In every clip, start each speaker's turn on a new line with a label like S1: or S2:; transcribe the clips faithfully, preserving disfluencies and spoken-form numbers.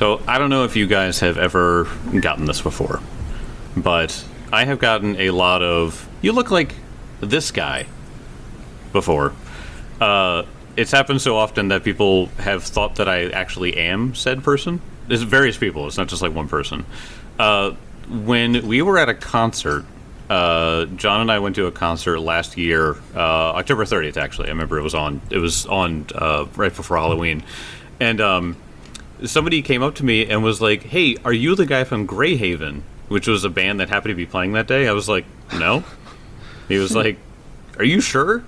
S1: So I don't know if you guys have ever gotten this before, but I have gotten a lot of "you look like this guy" before. Uh, it's happened so often that people have thought that I actually am said person. There's various people. It's not just like one person. Uh, when we were at a concert, uh, John and I went to a concert last year, uh, October thirtieth. Actually, I remember it was on. It was on uh, right before Halloween, and um, somebody came up to me and was like, "Hey, are you the guy from Greyhaven?" Which was a band that happened to be playing that day. I was like, "No." He was like, "Are you sure?"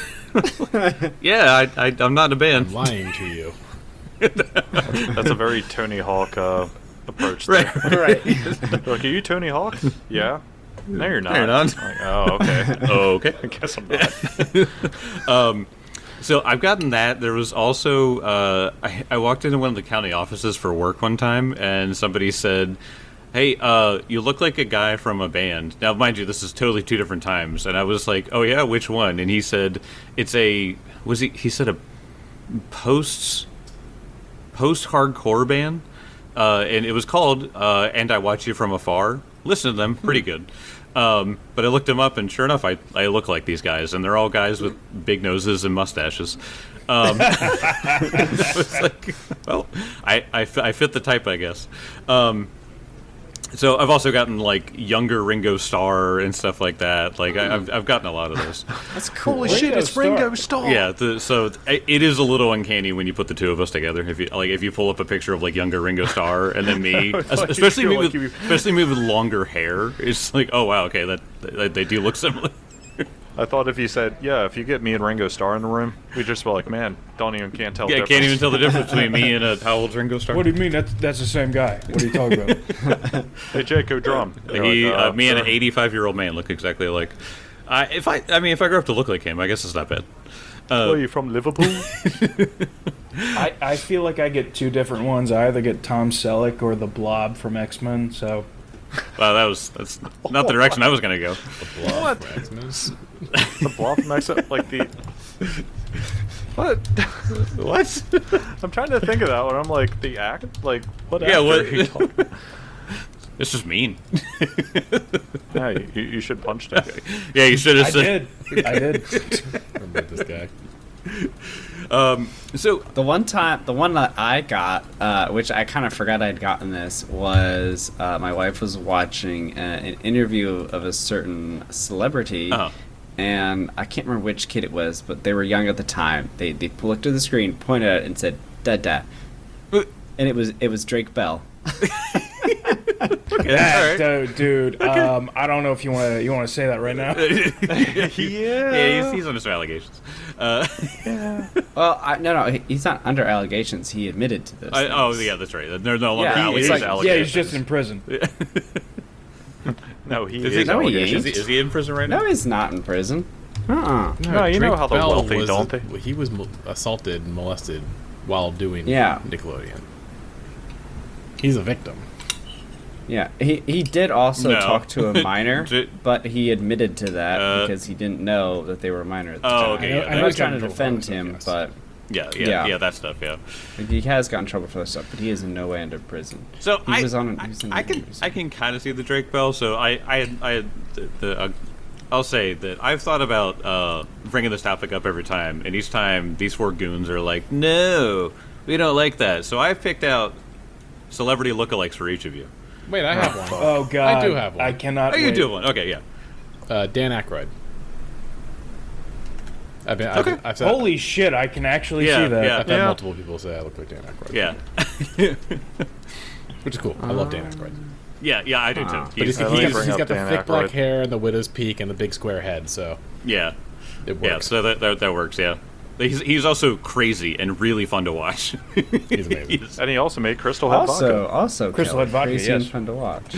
S1: Yeah, I, I, I'm not in a band.
S2: I'm lying to you.
S3: That's a very Tony Hawk uh, approach.
S1: Right,
S3: There.
S1: right.
S3: Like, are you Tony Hawk? Yeah. No, you're not.
S1: No, you're not.
S3: Like, oh, okay.
S1: Oh, okay.
S3: I guess I'm not.
S1: um, so I've gotten that. There was also uh, I, I walked into one of the county offices for work one time, and somebody said, "Hey, uh, you look like a guy from a band." Now, mind you, this is totally two different times, and I was like, "Oh yeah, which one?" And he said, "It's a was he?" He said a post post hardcore band, uh, and it was called uh, "And I Watch You from Afar." Listen to them, pretty good. Um, but I looked them up, and sure enough, I I look like these guys, and they're all guys with big noses and mustaches. Um, I was like, well, I, I, f- I fit the type, I guess. Um, So I've also gotten like younger Ringo Starr and stuff like that. Like I, I've I've gotten a lot of this.
S4: That's cool.
S3: Holy shit!
S5: Ringo
S3: It's
S5: Starr.
S3: Ringo Starr.
S1: Yeah. The, so it it is a little uncanny when you put the two of us together. If you like, if you pull up a picture of like younger Ringo Starr and then me,
S3: I thought
S1: especially
S3: you'd
S1: me
S3: feel
S1: with
S3: like you-
S1: especially me with longer hair, it's like, oh wow, okay, that, that they do look similar.
S3: I thought if you said, yeah, if you get me and Ringo Starr in the room, we just be like, man, don't even can't tell.
S1: Yeah,
S3: the
S1: I can't even
S3: difference.
S1: tell the difference between me and a how old's Ringo Starr.
S5: What do you mean? That's that's the same guy. What are you talking about?
S3: Hey, Jake, go drum. You're
S1: He,
S3: like,
S1: uh, me and an
S3: sure.
S1: eighty-five-year-old man look exactly alike. Uh, if I, I mean, if I grow up to look like him, I guess it's not bad.
S3: Oh,
S1: Uh,
S3: you from Liverpool?
S5: I, I feel like I get two different ones. I either get Tom Selleck or the Blob from X-Men. So
S1: wow, that was that's not the direction I was gonna go.
S3: What? The Blob from X, like the. What?
S1: What?
S3: I'm trying to think of that one. I'm like the act, like what?
S1: Yeah,
S3: actor
S1: what-
S3: are you talking about?
S1: It's just mean.
S3: Yeah, you, you should punch him.
S1: Yeah, you should have
S5: I
S1: said.
S5: did. I did.
S2: Remember this guy.
S1: Um, so
S4: The one time, the one that I got, uh, which I kind of forgot I'd gotten this, was uh, my wife was watching uh, an interview of a certain celebrity,
S1: Uh-huh.
S4: and I can't remember which kid it was, but they were young at the time. They they looked at the screen, pointed at it, and said "da da," and it was it was Drake Bell.
S1: okay,
S5: That,
S1: all right.
S5: dude, dude um, I don't know if you want to you want to say that right now.
S3: Yeah.
S1: Yeah, he's, he's under some allegations. Uh,
S4: Well, I, no, no, he- he's not under allegations. He admitted to this.
S1: I, oh, yeah, that's right. There's no longer
S4: Yeah,
S3: He is
S4: it's like-
S3: allegations.
S5: Yeah, he's just in prison.
S3: No, he
S1: Is
S3: is.
S1: he,
S4: No, he
S3: allegations.
S1: is, he, is he in prison right
S4: No,
S1: now?
S4: he's not in prison. Uh-uh.
S3: No, you know how the
S2: Bell
S3: wealthy,
S2: was
S3: don't
S2: a-
S3: they?
S2: He was mo- assaulted and molested while doing
S4: Yeah.
S2: Nickelodeon. He's a victim.
S4: Yeah, he he did also
S1: No.
S4: talk to a minor,
S1: J-
S4: but he admitted to that
S1: Uh,
S4: because he didn't know that they were a minor at the
S1: Oh,
S4: time.
S1: okay,
S5: I know-
S1: yeah,
S5: I
S4: I'm
S5: know
S1: that-
S4: not
S5: he's
S4: trying
S5: gotten
S4: to
S5: in trouble
S4: defend
S5: for
S4: him,
S5: this,
S4: but
S1: yeah, yeah, yeah,
S4: Yeah.
S1: that stuff. Yeah.
S4: he has gotten in trouble for this stuff. But he is in no way under prison.
S1: So
S4: He
S1: I,
S4: was on-
S1: I,
S4: he was in
S1: I
S4: the
S1: can
S4: news.
S1: I can kind of see the Drake Bell. So I I had, I had the, the uh, I'll say that I've thought about uh, bringing this topic up every time, and each time these four goons are like, "No, we don't like that." So I've picked out celebrity lookalikes for each of you.
S2: Wait, I have one.
S5: Oh God,
S2: I do have one.
S5: I cannot.
S1: Oh, you
S5: wait.
S1: do one. Okay, yeah.
S2: Uh, Dan Aykroyd. I've been,
S1: Okay.
S2: I've, I've said,
S5: Holy shit! I can actually
S1: Yeah,
S5: see that.
S1: yeah.
S2: I've had multiple people say I look like Dan Aykroyd.
S1: Yeah.
S2: Which is cool. I love Dan Aykroyd.
S1: Yeah, yeah, I do too.
S4: Ah.
S2: But he's,
S1: He's,
S3: I
S2: he's,
S3: like
S2: got,
S3: bring
S2: he's
S3: up
S2: got the
S3: Dan
S2: thick black
S3: Aykroyd.
S2: hair and the widow's peak and the big square head, so
S1: yeah,
S2: it
S1: yeah.
S2: works.
S1: So that, that that works. Yeah. He's he's also crazy and really fun to watch.
S2: He's amazing.
S1: He's-
S3: And he also made Crystal Head
S4: Also,
S3: Vodka.
S4: also,
S5: Crystal
S4: Kelly,
S5: Head vodka,
S4: crazy and
S5: yes.
S4: fun to watch.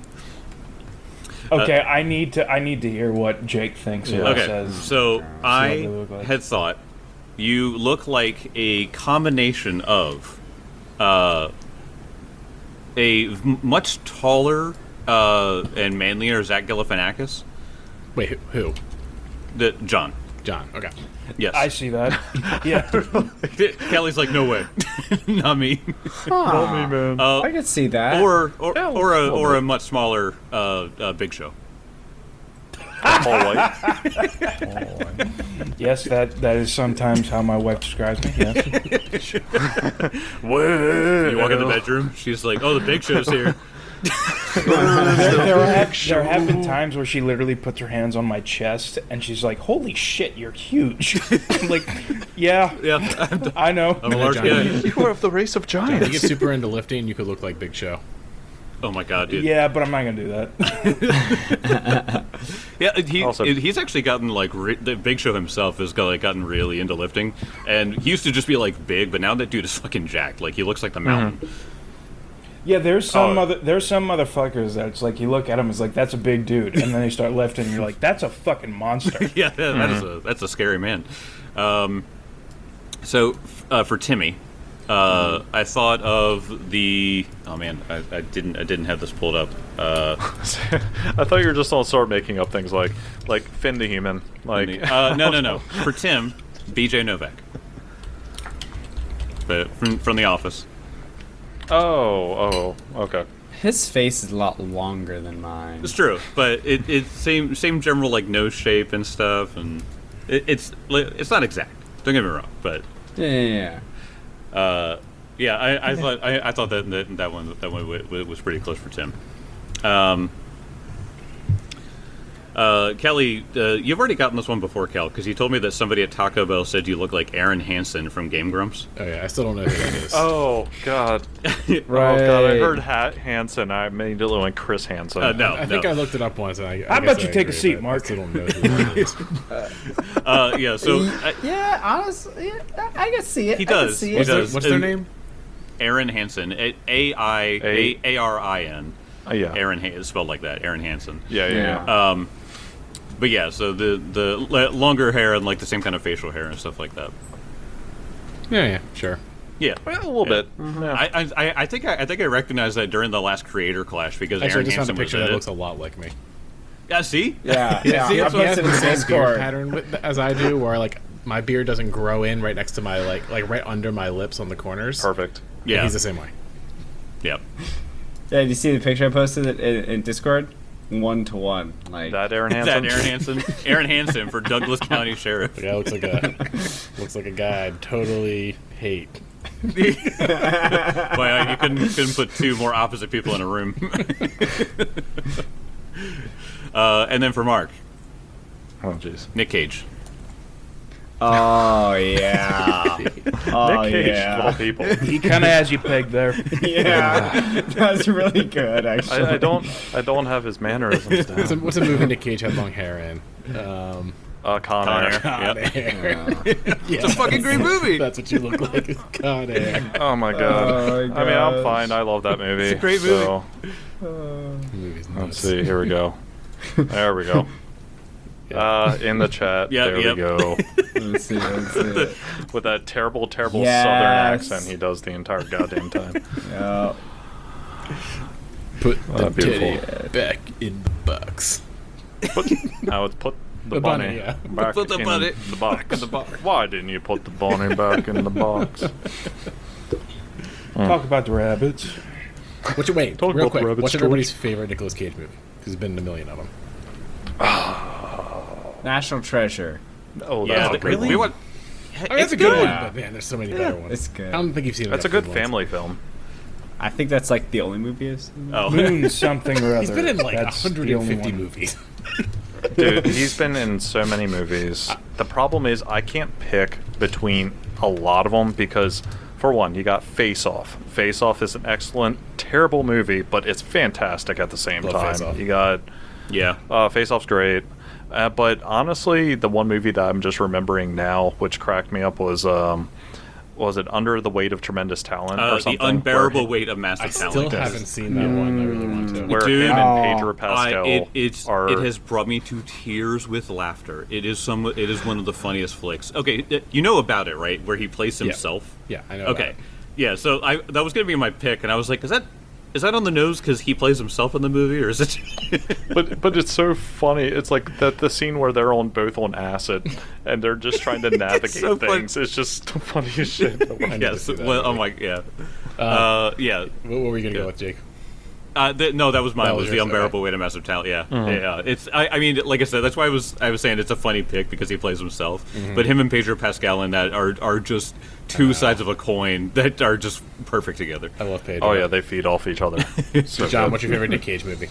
S5: Okay, I need to. I need to hear what Jake thinks. Or
S1: Okay,
S5: says.
S1: so I
S5: they look like.
S1: had thought you look like a combination of uh, a v- much taller uh, and manlier Zach Galifianakis.
S2: Wait, who? who?
S1: The John.
S2: John. Okay.
S1: Yes.
S5: I see that. Yeah.
S1: Kelly's like, no way, not me.
S3: Not me, man.
S1: Uh,
S4: I could see that.
S1: or or,
S3: Yeah,
S1: or a
S3: a little
S1: or a
S3: bit.
S1: much smaller uh, uh, Big Show.
S3: Paul White.
S5: Yes, that that is sometimes how my wife describes me. Yes.
S3: Well,
S1: You walk in the bedroom, she's like, "Oh, the Big Show's here."
S5: there, there, have, there have been times where she literally puts her hands on my chest and she's like, "Holy shit, you're huge!" I'm like, "Yeah,
S1: Yeah,
S5: I know."
S1: I'm a large
S2: Johnny.
S1: guy.
S3: You are of the race of
S2: If you
S3: giants.
S2: get super into lifting, you could look like Big Show.
S1: Oh my god, dude.
S5: Yeah, but I'm not gonna do that.
S1: Yeah, he
S3: Also-
S1: he's actually gotten like re- the Big Show himself has got like gotten really into lifting, and he used to just be like big, but now that dude is fucking jacked. Like he looks like the mountain.
S5: Yeah, there's some
S3: Oh.
S5: other there's some motherfuckers that it's like you look at them, it's like that's a big dude, and then they start lifting, and you're like, that's a fucking monster.
S1: Yeah, that, that is a that's a scary man. Um, so uh, for Timmy, uh, I thought of the oh man, I, I didn't I didn't have this pulled up. Uh,
S3: I thought you were just gonna start making up things like like Finn the Human. Like
S1: uh, no no no for Tim, B J Novak, but from from The Office.
S3: oh oh okay.
S4: His face is a lot longer than mine.
S1: It's true, but it it's same same general like nose shape and stuff, and it, it's it's not exact. Don't get me wrong, but
S4: Yeah, yeah, yeah.
S1: uh, yeah, I, I thought I, I thought that, that that one that one w- w- was pretty close for Tim. Um, uh, Kelly, uh, you've already gotten this one before, Kel, because you told me that somebody at Taco Bell said you look like Aaron Hansen from Game Grumps.
S2: Oh yeah, I still don't know who that is.
S3: Oh god. Oh
S4: Right.
S3: god. I heard Hat Hansen. I immediately went Chris Hansen.
S1: Uh, no,
S2: I think
S1: no.
S2: I looked it up once, and I.
S5: How
S2: I
S5: about
S2: guess
S5: you
S2: I
S5: take a
S2: agree,
S5: seat,
S2: but
S5: Mark?
S2: I still don't know who it is.
S1: Uh, yeah, so uh,
S4: Yeah, honestly, yeah, I I can see it.
S1: He
S4: I can
S1: does.
S4: see
S1: He
S4: it.
S2: What's, their,
S1: does.
S2: what's their
S1: And-
S2: name?
S1: Aaron Hansen, A I A A R I N.
S3: Uh, yeah.
S1: Aaron Han- is spelled like that. Aaron Hansen.
S3: Yeah, yeah, yeah.
S4: Yeah.
S1: Um, but yeah, so the the le- longer hair and like the same kind of facial hair and stuff like that.
S2: Yeah, yeah, sure.
S1: Yeah,
S3: Well, a little
S1: Yeah.
S3: bit. Yeah.
S1: I, I I think I, I think I recognized that during the last Creator Clash because
S2: Actually, I
S1: Aaron
S2: just found a
S1: Hansen was
S2: picture
S1: in
S2: that
S1: it.
S2: looks a lot like me.
S1: Yeah, see?
S4: Yeah, yeah.
S1: See,
S4: I
S1: that's what-
S4: posted in
S2: the same beard
S4: Discord.
S2: pattern with, as I do, where like my beard doesn't grow in right next to my like like right under my lips on the corners.
S3: Perfect.
S1: Yeah,
S2: He's the same way.
S1: yeah.
S4: Yeah, did you see the picture I posted in, in, in Discord? One to one, like
S3: That Aaron
S1: That
S3: Hansen.
S1: Aaron Hansen, Aaron Hansen for Douglas County Sheriff.
S2: The guy looks like a looks like a guy I'd totally hate.
S1: Well, you couldn't couldn't put two more opposite people in a room. uh, and then for Mark,
S3: Oh jeez.
S1: Nick Cage.
S4: Oh yeah. Oh
S3: Nick Cage,
S4: yeah.
S3: of all people.
S5: He kind of has you pegged there.
S4: Yeah, that's really good. Actually,
S3: I, I don't. I don't have his mannerisms
S2: What's a,
S3: down.
S2: what's a movie Nick Cage had long hair in? Um,
S3: Uh, Con
S1: Con
S3: Air.
S1: Air.
S2: Con
S1: Yep.
S2: Air.
S1: It's a fucking great movie.
S2: That's what you look like. is Con Air.
S3: Oh my god.
S4: Oh my
S3: I mean, I'm
S4: gosh.
S3: fine. I love that movie.
S1: It's a great
S3: So,
S2: Movie's
S3: let's
S2: nuts.
S3: see. Here we go. There we go. Uh, in the chat.
S1: Yep,
S3: there
S1: yep.
S3: we go.
S4: let's see. Let's see.
S3: With that terrible, terrible
S4: Yes.
S3: southern accent he does the entire goddamn time.
S4: Yeah.
S2: Put the
S3: Ah, beautiful.
S2: titty back in the box.
S3: Put, now it's put the,
S2: The bunny,
S3: bunny,
S2: yeah.
S3: back
S1: Put the
S3: in
S1: bunny
S3: the box.
S1: back in the box.
S3: Why didn't you put the bunny back in the box?
S5: Talk about the rabbits.
S2: What's your wait?
S3: Talk
S2: real
S3: about the
S2: quick.
S3: rabbit
S2: What's
S3: story.
S2: everybody's favorite Nicolas Cage movie? Because there's been a million of them.
S4: National Treasure.
S3: Oh,
S1: Yeah,
S3: that's
S1: the,
S3: a great
S1: we
S3: one.
S1: want.
S2: Oh, that's
S1: It's
S2: a good
S1: good.
S2: one, but man, there's so many better ones.
S4: It's good.
S2: I don't think you've seen it.
S3: That's a good family film.
S4: I think that's like the only movie I've seen.
S1: Oh,
S5: Moon something or other.
S2: He's been in like
S5: That's the only
S2: one hundred fifty
S5: one.
S2: movies.
S3: Dude, he's been in so many movies. The problem is I can't pick between a lot of them because, for one, you got Face Off. Face Off is an excellent, terrible movie, but it's fantastic at the same
S2: Love
S3: time.
S2: Face Off.
S3: You got
S1: yeah.
S3: uh, Face Off's great, uh, but honestly, the one movie that I'm just remembering now, which cracked me up, was um, was it Under the Weight of Tremendous Talent
S1: Uh,
S3: or
S1: the
S3: something?
S1: unbearable
S3: where,
S1: weight of massive
S2: I
S1: talent.
S2: still haven't seen that one. I really want to.
S3: where
S1: Dude.
S3: him and
S4: Oh.
S3: Pedro Pascal
S1: I, it, it's,
S3: are.
S1: it has brought me to tears with laughter. It is some. It is one of the funniest flicks. Okay, uh, you know about it, right? Where he plays himself.
S2: Yeah, I know. about
S1: Okay,
S2: it.
S1: yeah. So I that was gonna be my pick, and I was like, is that is that on the nose because he plays himself in the movie, or is it?
S3: But but it's so funny. It's like that the scene where they're on both on acid and they're just trying to navigate
S1: so fun.
S3: things. It's just the funniest shit.
S2: I need to
S1: Yes.
S2: see that
S1: Well, oh
S2: movie.
S1: my, yeah. Uh, yeah.
S2: What were we gonna
S1: Yeah.
S2: go with, Jake?
S1: Uh, th- no, that was mine.
S2: That
S1: was
S2: was
S1: the
S2: yours,
S1: unbearable
S2: okay.
S1: weight of massive talent? Yeah, yeah. It's. I, I mean, like I said, that's why I was. I was saying it's a funny pick because he plays himself. But him and Pedro Pascal in that are are just two sides of a coin that are just perfect together.
S2: I love Pedro.
S3: Oh yeah, they feed off each other. So
S2: John,
S3: good.
S2: what's your favorite Nick Cage movie?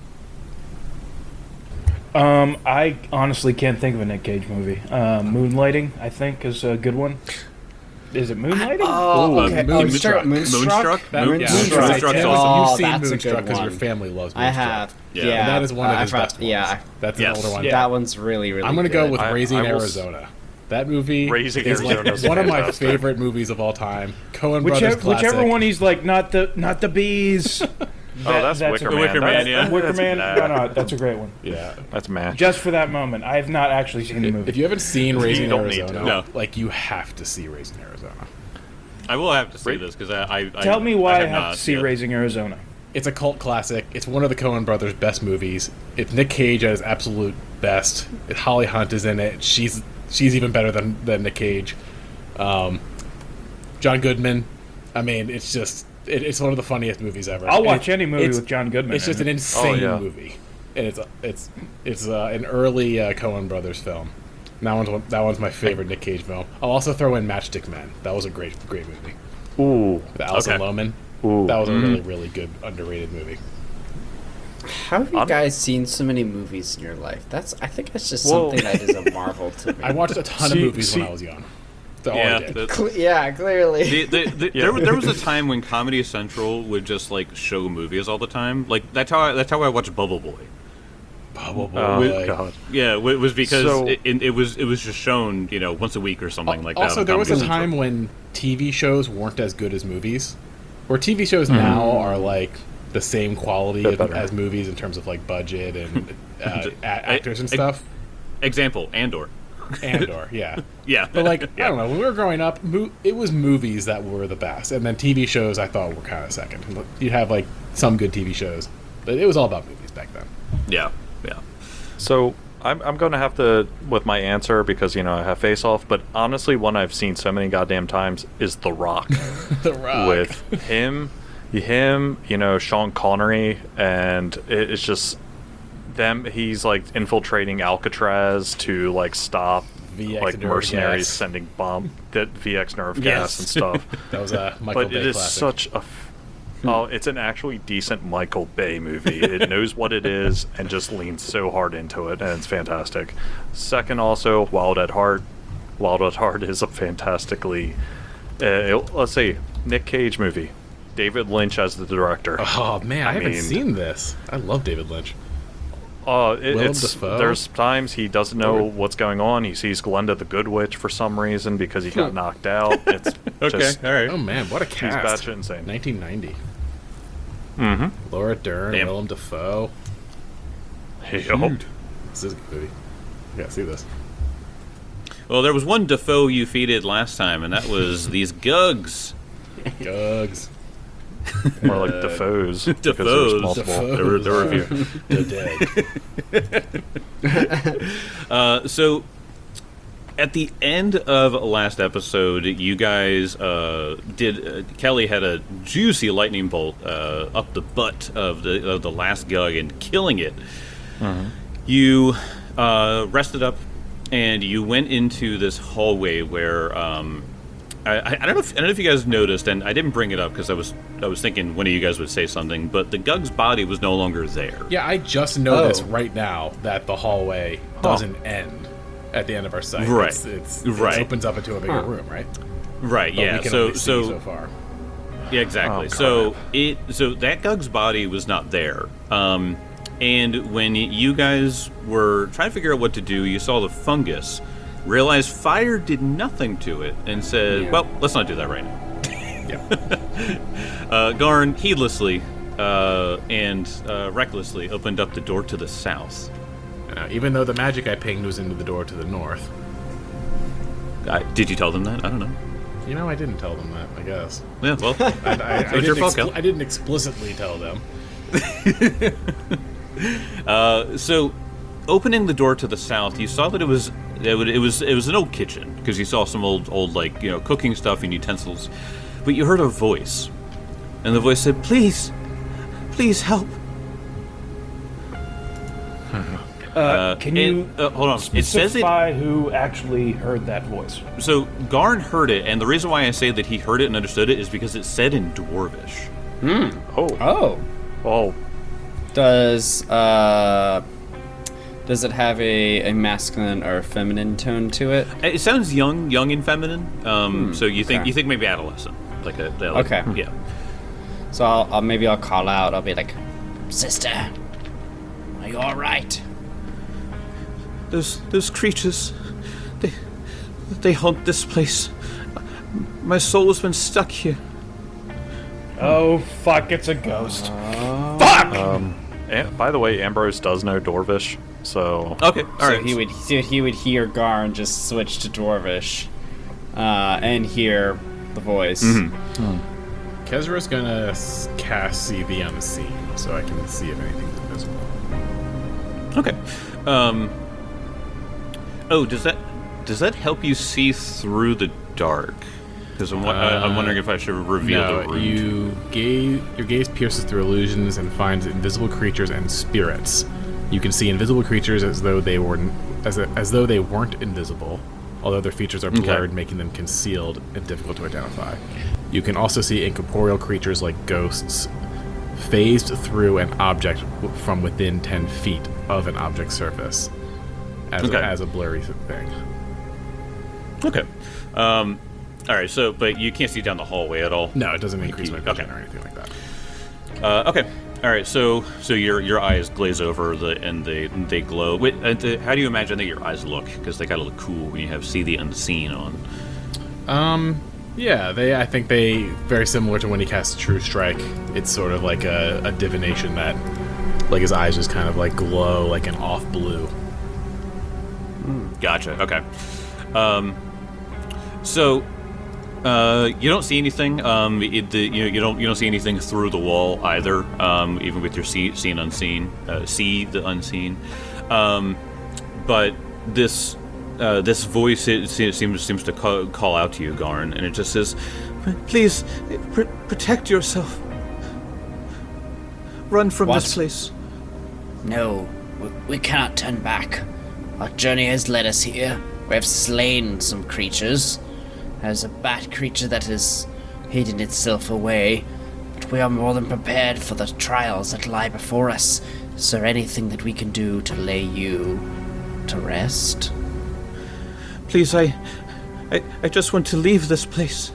S5: Um, I honestly can't think of a Nick Cage movie. Uh, Moonlighting, I think, is a good one. Is it Moonlighting?
S4: Oh,
S1: Uh,
S4: okay.
S1: Moon-
S4: Oh, you start
S1: Moonstruck?
S4: Moonstruck.
S1: Moon-
S2: Moon-
S1: yeah,
S2: Moonstruck.
S1: Moonstruck's
S2: Taylor,
S1: awesome.
S2: You've
S4: Oh,
S2: seen
S4: that's a
S2: Moonstruck
S4: good
S2: because your
S4: one.
S2: family loves
S4: I
S2: Moonstruck.
S4: have.
S1: Yeah.
S4: Yeah,
S2: And that is one of
S4: uh,
S2: his
S4: I
S2: best
S4: found-
S2: ones.
S4: Yeah,
S2: That's
S1: Yes.
S2: an older one.
S5: Yeah.
S4: that one's really, really.
S2: I'm gonna go
S4: good.
S2: with
S3: I-
S2: Raising
S3: I will s-
S2: Arizona. That movie
S3: Raising
S2: is like
S3: Arizona is
S2: one of my
S3: fantastic.
S2: favorite movies of all time. Coen Brothers
S5: Whichever,
S2: classic.
S5: whichever one he's like, not the not the bees.
S3: Oh, that's Wicker
S5: a,
S3: Man.
S1: Wicker Man,
S3: That's-
S1: yeah.
S5: Wicker
S3: that's
S5: Man.
S3: mad.
S5: No, no, that's a great one.
S2: Yeah.
S3: That's mad.
S5: Just for that moment, I have not actually seen the movie.
S2: If you haven't seen Raising
S3: don't need
S2: Arizona,
S3: to.
S1: No.
S2: like you have to see Raising Arizona.
S1: I will have to see
S3: Ra-
S1: this because I, I, I.
S5: Tell me why I have,
S1: not
S5: to see
S1: yet.
S5: Raising Arizona.
S2: It's a cult classic. It's one of the Coen Brothers' best movies. It's Nick Cage at his absolute best. It, Holly Hunt is in it. She's she's even better than, than Nick Cage. Um, John Goodman. I mean, it's just it, it's one of the funniest movies ever.
S5: I'll watch
S2: It-
S5: any movie
S2: it's-
S5: with John Goodman.
S2: It's just
S5: in
S2: an
S5: it.
S2: insane
S3: Oh, yeah.
S2: movie, and it's it's it's uh, an early uh, Coen Brothers film. And that one's one, that one's my favorite Nick Cage film. I'll also throw in Matchstick Men. That was a great great movie.
S3: Ooh.
S2: The Alison
S1: Okay.
S2: Lohman.
S3: Ooh.
S2: That was a really really good underrated movie.
S4: How have you
S3: I'm-
S4: guys seen so many movies in your life? That's. I think that's just
S3: Well-
S4: something that is a marvel to me.
S2: I watched a ton
S5: See-
S2: of movies
S5: see-
S2: when I was young. That's all I
S1: Yeah,
S2: did.
S1: the,
S4: Cle- yeah, clearly.
S1: the, the, the,
S3: Yeah.
S1: there, there was a time when Comedy Central would just like show movies all the time. Like that's how I, that's how I watched Bubble Boy.
S2: Bubble Boy.
S3: Oh god.
S1: Yeah, it was because
S3: So-
S1: it, it, it was it was just shown, you know, once a week or something like that.
S2: Also,
S1: on
S2: there was a
S1: Comedy
S2: time
S1: Central.
S2: when T V shows weren't as good as movies, where T V shows
S3: Mm-hmm.
S2: now are like the same quality
S3: Bit
S2: as,
S3: better.
S2: as movies in terms of like budget and uh, a- actors and
S1: I-
S2: stuff.
S1: Example, Andor.
S2: Andor, yeah.
S1: Yeah,
S2: But like,
S1: yeah.
S2: I don't know. When we were growing up, mo- it was movies that were the best, and then T V shows I thought were kind of second. You'd have like some good T V shows, but it was all about movies back then.
S1: Yeah, yeah.
S3: So I'm I'm going to have to with my answer because you know I have Face Off, but honestly, one I've seen so many goddamn times is The Rock
S2: The Rock.
S3: with him, him, you know, Sean Connery, and it, it's just them. He's like infiltrating Alcatraz to like stop
S2: V X
S3: like
S2: nerve
S3: mercenaries
S2: gas.
S3: sending bomb that V X nerve
S2: Yes.
S3: gas and stuff.
S2: That was a Michael
S3: but
S2: Bay
S3: it is
S2: classic.
S3: such a f- oh it's an actually decent Michael Bay movie. It knows what it is and just leans so hard into it, and it's fantastic. Second, also Wild at Heart. Wild at Heart is a fantastically uh, let's see, Nick Cage movie, David Lynch as the director.
S2: Oh man, I,
S3: I
S2: haven't
S3: mean-
S2: seen this. I love David Lynch.
S3: Oh, it,
S2: Willem
S3: it's
S2: Dafoe?
S3: there's times he doesn't know
S2: Or-
S3: what's going on. He sees Glenda the Good Witch for some reason because he got
S2: Hmm.
S3: knocked out. It's
S1: Okay,
S3: just
S1: all right.
S2: Oh man, what a
S3: he's
S2: cast!
S3: batshit insane.
S2: nineteen ninety.
S3: Mm-hmm.
S2: Laura Dern,
S1: Damn.
S2: Willem Dafoe.
S3: Yup.
S2: This is a good movie. You gotta see this.
S1: Well, there was one Defoe you feeded last time, and that was these Gugs.
S2: Gugs.
S3: More like Defoe's. because there's
S1: Defoe's.
S3: multiple.
S2: Defoe.
S1: There were, there were a few.
S2: The dead.
S1: Uh, so, at the end of last episode, you guys uh, did. Uh, Kelly had a juicy lightning bolt uh, up the butt of the of the last Gug and killing it. You uh, rested up, and you went into this hallway where. Um, I, I I don't know. If, I don't know if you guys noticed, and I didn't bring it up because I was I was thinking one of you guys would say something. But the Gug's body was no longer there.
S2: Yeah, I just noticed
S4: Oh.
S2: right now that the hallway doesn't end at the end of our site.
S1: Right.
S2: It's, it's,
S1: Right.
S2: It opens up into a bigger
S4: Huh.
S2: room, right?
S1: Right.
S2: But
S1: yeah.
S2: we can
S1: So
S2: only see
S1: so
S2: so far.
S1: Yeah, exactly.
S3: Oh,
S1: so
S3: crap.
S1: it so that Gug's body was not there. Um, and when you guys were trying to figure out what to do, you saw the fungus, realized fire did nothing to it, and said,
S4: Yeah.
S1: "Well, let's not do that right now."
S2: Yeah.
S1: Uh, Garn heedlessly uh, and uh, recklessly opened up the door to the south.
S2: Uh, even though the magic I pinged was into the door to the north.
S1: I, did you tell them that? I don't know.
S2: You know, I didn't tell them that. I guess.
S1: Yeah, well,
S2: I, I, I,
S1: so it's your
S2: didn't
S1: fault,
S2: expl-
S1: Cal.
S2: I didn't explicitly tell them.
S1: Uh, so, opening the door to the south, you saw that it was it, would, it was it was an old kitchen because you saw some old old like you know cooking stuff and utensils, but you heard a voice, and the voice said, "Please, please help."
S5: Uh,
S1: Uh,
S5: can
S1: it-
S5: you
S1: uh, hold on? It says it.
S5: specify who actually heard that voice?
S1: So Garn heard it, and the reason why I say that he heard it and understood it is because it said in Dwarvish.
S3: Oh.
S4: Oh.
S3: Oh.
S4: Does uh does it have a, a masculine or feminine tone to it?
S1: It sounds young, young and feminine. Um, so you think
S4: okay.
S1: you think maybe adolescent, like a like,
S4: Okay.
S1: yeah.
S4: So I'll, I'll maybe I'll call out. I'll be like, "Sister, are you all right?"
S1: Those those creatures, they they haunt this place. My soul has been stuck here.
S5: Oh fuck! It's a ghost.
S4: Fuck.
S3: Um, and by the way, Ambrose does know Dwarvish, so
S1: Okay, all
S4: so
S1: right.
S4: he would so he would hear Garn just switch to Dwarvish, uh, and hear the voice.
S2: Kezra's gonna s- cast See the Unseen, so I can see if anything's invisible.
S1: Okay. Um. Oh, does that does that help you see through the dark? Because I'm, wa- I- I'm wondering if I should reveal the
S2: No,
S1: room.
S2: you gaze, your gaze pierces through illusions and finds invisible creatures and spirits. You can see invisible creatures as though they were as, as though they weren't invisible, although their features are blurred, making them concealed and difficult to identify. You can also see incorporeal creatures like ghosts phased through an object w- from within ten feet of an object's surface as,
S1: Okay.
S2: a, as a blurry thing.
S1: Okay. Um. All right. So, but you can't see down the hallway at all.
S2: No, it doesn't increase my vision
S1: Okay.
S2: or anything like that.
S1: Uh, okay. All right. So, so your your eyes glaze over the and they they glow. Wait, uh, the- how do you imagine that your eyes look? Because they gotta look cool when you have see the unseen on.
S2: Um, yeah, they. I think they very similar to when he casts True Strike. It's sort of like a, a divination that, like his eyes just kind of like glow like an off blue.
S1: Gotcha. Okay. Um. So, uh, you don't see anything. Um, it, the, you know, you don't you don't see anything through the wall either. Um, even with your see seen unseen, uh, see the unseen. Um, but this uh, this voice it se- seems seems to call, call out to you, Garn, and it just says, "Please, pr- protect yourself. Run from
S4: What?
S1: this place."
S6: No, we, we cannot turn back. Our journey has led us here. We have slain some creatures. There's a bat creature that has hidden itself away. But we are more than prepared for the trials that lie before us. Is there anything that we can do to lay you to rest?
S1: Please, I, I, I just want to leave this place.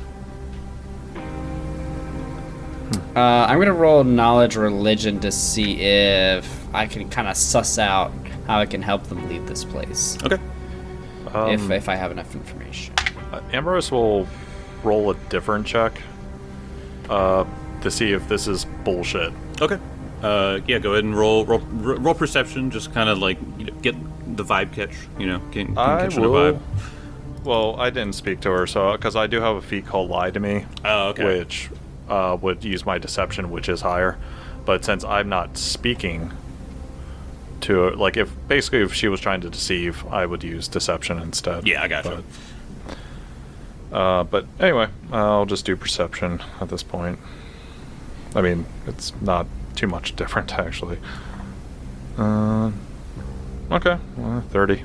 S4: Uh, I'm gonna roll knowledge religion to see if I can kind of suss out how I can help them leave this place.
S1: Okay.
S3: um,
S4: if if I have enough information.
S3: uh, Ambrose will roll a different check uh, to see if this is bullshit.
S1: Okay. Uh, yeah, go ahead and roll roll, roll perception. Just kind of like you know, get the vibe catch. You know, get, get
S3: I
S1: catching
S3: will.
S1: the vibe.
S3: Well, I didn't speak to her, so because I do have a feat called Lie to Me,
S1: Oh, okay.
S3: which uh, would use my deception, which is higher. But since I'm not speaking to her, like if basically if she was trying to deceive, I would use deception instead.
S1: Yeah, I gotcha.
S3: But, uh, but anyway, I'll just do perception at this point. I mean, it's not too much different actually. Uh, okay, well, thirty.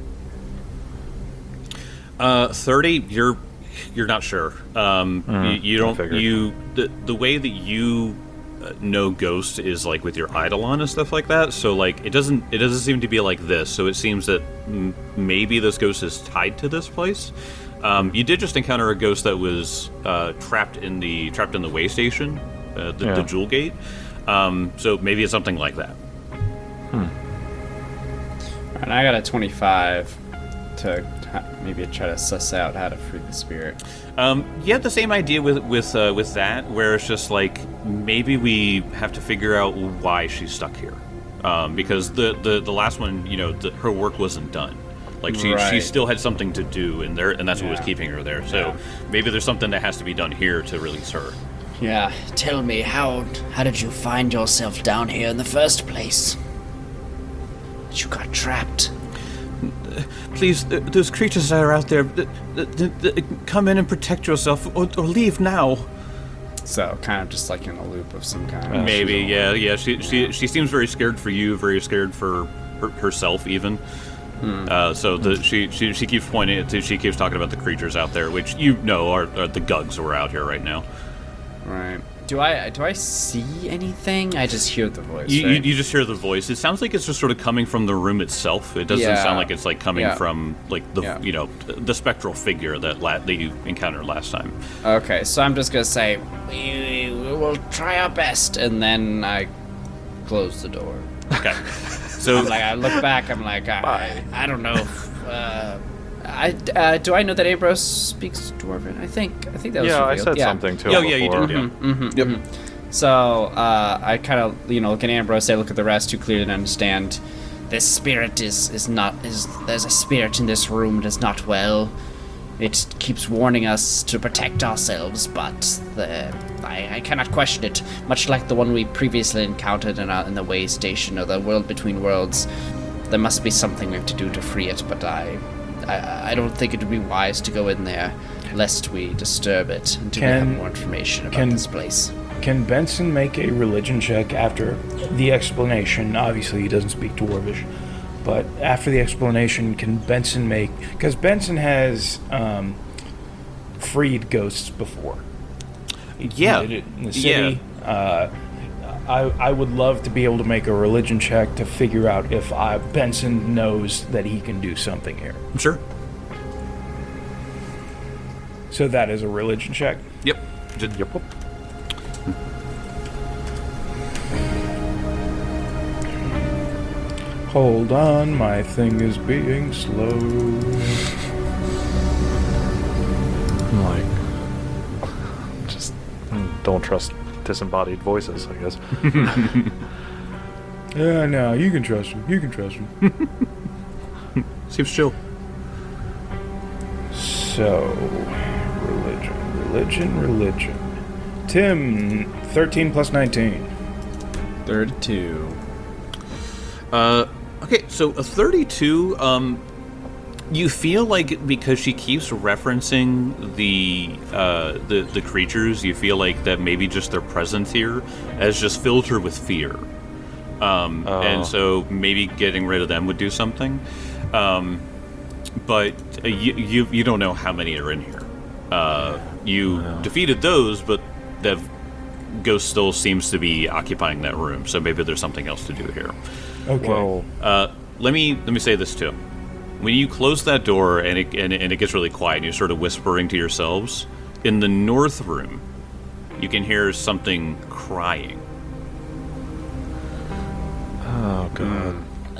S1: Uh, thirty. You're you're not sure. Um,
S3: Mhm,
S1: you, you
S3: I
S1: don't.
S3: figured.
S1: You the the way that you uh, know ghost is like with your eidolon and stuff like that. So like it doesn't it doesn't seem to be like this. So it seems that m- maybe this ghost is tied to this place. Um, you did just encounter a ghost that was uh, trapped in the trapped in the way station, uh, the,
S3: Yeah.
S1: the jewel gate. Um, so maybe it's something like that.
S4: And I got a twenty-five to ha- maybe try to suss out how to free the spirit.
S1: Um, you have the same idea with with uh, with that, where it's just like maybe we have to figure out why she's stuck here, um, because the, the the last one, you know, the, her work wasn't done. Like she, she
S4: Right.
S1: still had something to do in there, and that's what was
S4: Yeah.
S1: keeping her there. So
S4: Yeah.
S1: maybe there's something that has to be done here to release her.
S4: Yeah.
S6: Tell me, how how did you find yourself down here in the first place? You got trapped.
S1: Please, th- those creatures that are out there, th- th- th- come in and protect yourself, or, or leave now.
S4: So kind of just like in a loop of some kind.
S1: Maybe, yeah, yeah. She she she seems very scared for you, very scared for her, herself, even. Uh, so the she, she she keeps pointing it to. She keeps talking about the creatures out there, which you know are, are the Gugs who are out here right now.
S4: Right. Do I do I see anything? I just hear the voice.
S1: You,
S4: right?
S1: you you just hear the voice. It sounds like it's just sort of coming from the room itself. It doesn't
S4: Yeah.
S1: sound like it's like coming
S4: Yeah.
S1: from like the
S4: Yeah.
S1: you know the spectral figure that la- that you encountered last time.
S4: Okay, so I'm just gonna say we, we will try our best, and then I close the door.
S1: Okay, so
S4: Like I look back, I'm like I, I, I don't know. If, uh, I uh, do I know that Ambrose speaks Dwarven? I think I think that was
S3: Yeah, I
S4: revealed.
S3: said
S4: yeah.
S3: something to
S1: Oh,
S3: him
S1: yeah, you
S3: before.
S1: did, yeah.
S4: Mm-hmm,
S2: Yep.
S4: mhm. So uh, I kind of you know look at Ambrose, I look at the rest who clearly didn't understand.
S6: This spirit is is not is there's a spirit in this room. It is not well. It keeps warning us to protect ourselves, but the, I, I cannot question it. Much like the one we previously encountered in, our, in the way station or the world between worlds, there must be something we have to do to free it. But I, I, I don't think it would be wise to go in there, lest we disturb it until we have
S5: Can-
S6: more information about
S5: can-
S6: this place.
S5: Can Benson make a religion check after the explanation? Obviously, he doesn't speak Dwarvish, but after the explanation, can Benson make? Because Benson has um, freed ghosts before. He
S1: Yeah.
S5: did it in the city. Uh, I I would love to be able to make a religion check to figure out if I, Benson knows that he can do something here.
S1: sure.
S5: So that is a religion check.
S1: Yep. Did, yep.
S5: Hold on, my thing is being slow.
S3: I'm like, just mm, don't trust disembodied voices, I guess.
S5: Yeah, no, you can trust him. You can trust him.
S1: Seems chill.
S5: So, religion, religion, religion. Tim, thirteen plus nineteen.
S4: thirty-two.
S1: Uh, okay, so a thirty-two, um, you feel like because she keeps referencing the, uh, the, the creatures, you feel like that maybe just their presence here has just filled her with fear. Um,
S3: Oh.
S1: and so maybe getting rid of them would do something. Um, but uh, you, you, you don't know how many are in here. Uh, you defeated those, but the ghost still seems to be occupying that room, so maybe there's something else to do here.
S5: Okay.
S3: Well,
S1: Uh, let me let me say this too. When you close that door and it, and, it- and it gets really quiet, and you're sort of whispering to yourselves, in the north room, you can hear something crying.
S3: oh god.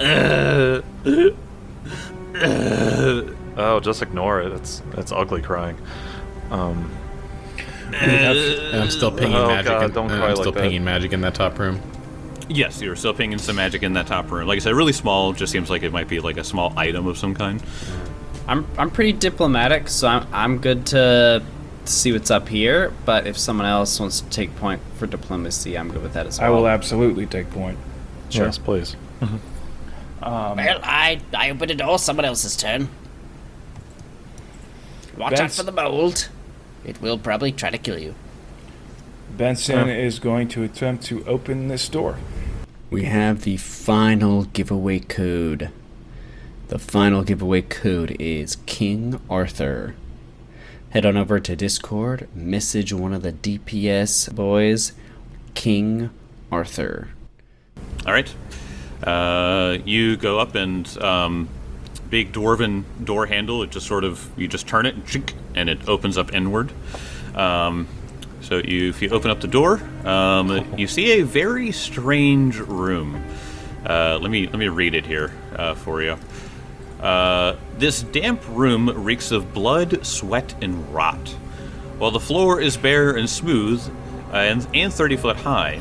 S3: Oh, just ignore it. It's it's ugly crying. Um,
S2: And I'm still pinging
S3: Oh,
S2: magic.
S3: God,
S2: in,
S3: don't
S2: and
S3: cry
S2: I'm
S3: like
S2: still
S3: that.
S2: pinging magic in that top room.
S1: Yes, you're still pinging some magic in that top room. Like I said, really small. Just seems like it might be like a small item of some kind.
S4: I'm I'm pretty diplomatic, so I'm I'm good to see what's up here. But if someone else wants to take point for diplomacy, I'm good with that as well.
S5: I will absolutely take point.
S4: Sure.
S3: Yes, please.
S6: Well, I I opened a door. Someone else's turn. Watch out
S5: Ben's-
S6: for the mold. It will probably try to kill you.
S5: Benson is going to attempt to open this door.
S4: We have the final giveaway code. The final giveaway code is King Arthur. Head on over to Discord, message one of the D P S boys, King Arthur.
S1: All right. Uh, you go up and um, big dwarven door handle. It just sort of you just turn it chink, and it opens up inward. Um, so you, if you open up the door, um, you see a very strange room. Uh, let me let me read it here uh, for you. Uh, this damp room reeks of blood, sweat, and rot. While the floor is bare and smooth uh, and, and thirty foot high,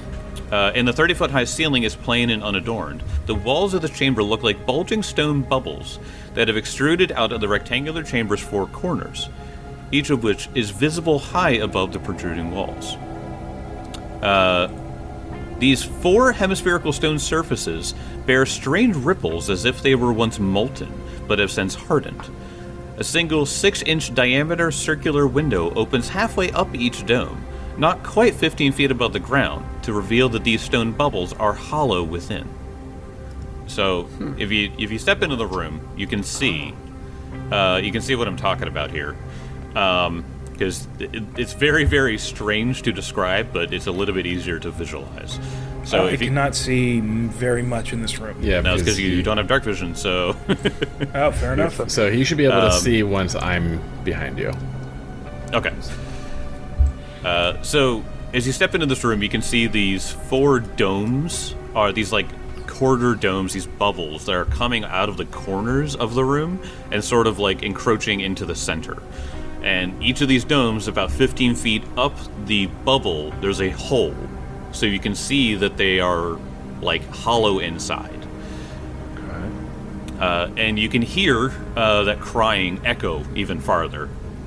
S1: Uh, and the thirty-foot-high ceiling is plain and unadorned. The walls of the chamber look like bulging stone bubbles that have extruded out of the rectangular chamber's four corners, each of which is visible high above the protruding walls. Uh, these four hemispherical stone surfaces bear strange ripples as if they were once molten, but have since hardened. A single six-inch diameter circular window opens halfway up each dome, not quite fifteen feet above the ground, to reveal that these stone bubbles are hollow within. So, hmm. if you if you step into the room, you can see uh, you can see what I'm talking about here, because um, it, it's very very strange to describe, but it's a little bit easier to visualize. So,
S5: uh,
S1: if
S5: I
S1: you
S5: cannot see very much in this room.
S2: Yeah,
S1: no, it's because you, you don't have dark vision. So,
S5: oh, fair enough.
S2: So he should be able to
S1: Um,
S2: see once I'm behind you.
S1: okay. Uh, so, as you step into this room, you can see these four domes, are these like quarter domes, these bubbles that are coming out of the corners of the room and sort of like encroaching into the center. And each of these domes, about fifteen feet up the bubble, there's a hole. So you can see that they are like hollow inside. Uh, and you can hear uh, that crying echo even farther.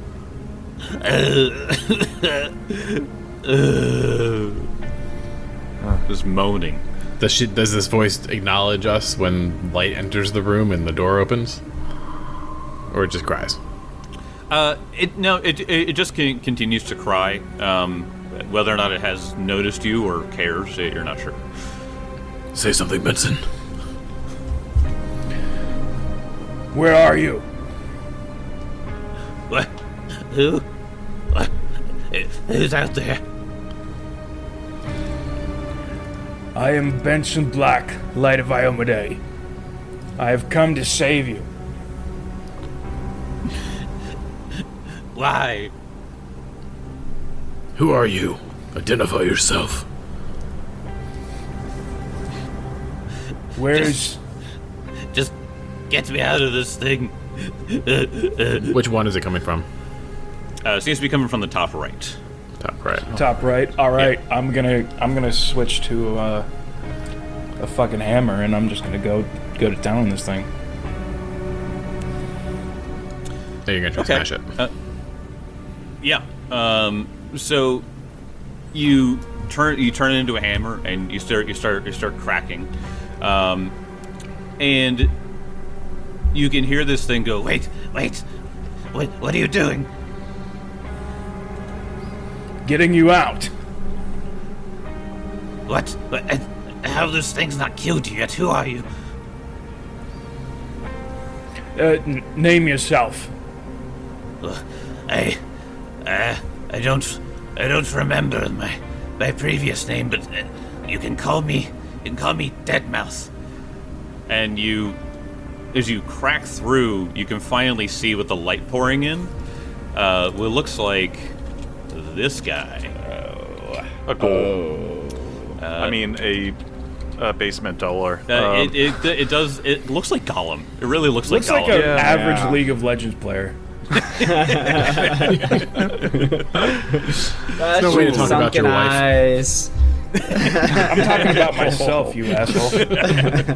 S1: Just moaning.
S2: Does she, does this voice acknowledge us when light enters the room and the door opens? Or it just cries?
S1: Uh, it no, it it, it just con- continues to cry. Um, whether or not it has noticed you or cares, you're not sure.
S2: Say something, Benson.
S5: Where are you?
S7: What? Who? What? Who's out there?
S5: I am Benson Black, Light of Iomedae. I have come to save you.
S7: Why?
S2: Who are you? Identify yourself.
S5: Where's...
S7: Just get me out of this thing.
S2: Which one is it coming from?
S1: Uh, it seems to be coming from the top right.
S2: Top right.
S5: Top right. All right, yeah. I'm gonna I'm gonna switch to uh, a fucking hammer, and I'm just gonna go go to town on this thing.
S2: Now you're gonna try
S1: Okay.
S2: to smash it.
S1: Uh, yeah. Um, so you turn you turn it into a hammer, and you start you start you start cracking, um, and you can hear this thing go.
S7: Wait, wait. What, what are you doing?
S5: Getting you out.
S7: What? what uh, how this thing's not killed you yet? Who are you?
S5: Uh, n- name yourself.
S7: Uh, I, uh, I don't, I don't remember my, my previous name, but uh, you can call me, you can call me Deadmouth.
S1: And you, as you crack through, you can finally see with the light pouring in, uh, what looks like this guy.
S3: A ghoul.
S1: Uh,
S3: I mean, a, a basement dweller.
S1: Uh,
S3: Um,
S1: it, it it does. It looks like Gollum. It really looks,
S5: Looks
S1: like
S5: like
S1: Gollum.
S5: an
S3: Yeah.
S5: average
S3: Yeah.
S5: League of Legends player.
S4: That's
S2: no way to talk about your wife.
S4: eyes.
S5: I'm talking about myself, you asshole.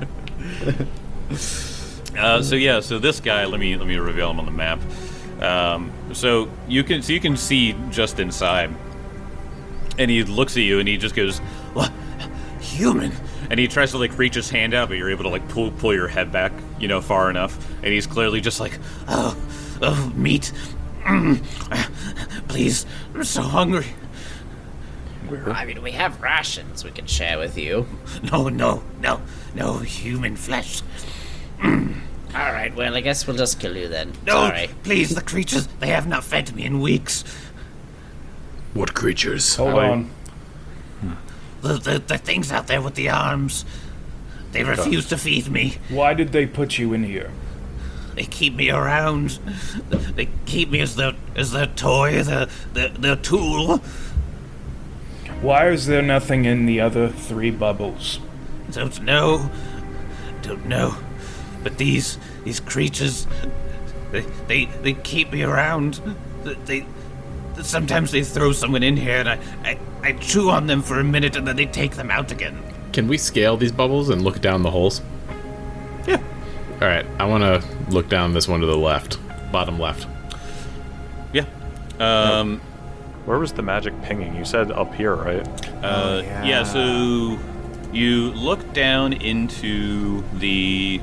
S1: Uh, so yeah, so this guy. Let me let me reveal him on the map. Um, so you can so you can see just inside, and he looks at you and he just goes,
S7: What? Human?
S1: and he tries to like reach his hand out, but you're able to like pull pull your head back, you know, far enough, and he's clearly just like,
S7: Oh, oh, meat. Mm. Please, I'm so hungry.
S6: I mean, we have rations we can share with you.
S7: No, no, no, no human flesh.
S6: All right, well, I guess we'll just kill you then.
S7: No,
S6: Sorry.
S7: please, the creatures, they have not fed me in weeks.
S2: What creatures?
S5: Hold
S3: How
S5: on.
S7: The, the, the things out there with the arms, they refuse to feed me.
S5: Why did they put you in here?
S7: They keep me around. They keep me as their as their toy, their their, their tool.
S5: Why is there nothing in the other three bubbles?
S7: Don't know. Don't know. But these these creatures, they they, they keep me around. They sometimes they throw someone in here, and I, I, I chew on them for a minute, and then they take them out again.
S2: Can we scale these bubbles and look down the holes?
S1: Yeah.
S2: All right, I want to look down this one to the left, bottom left.
S1: Yeah. Um,
S3: Where was the magic pinging? You said up here, right?
S1: uh,
S4: yeah.
S1: yeah, so you look down into the...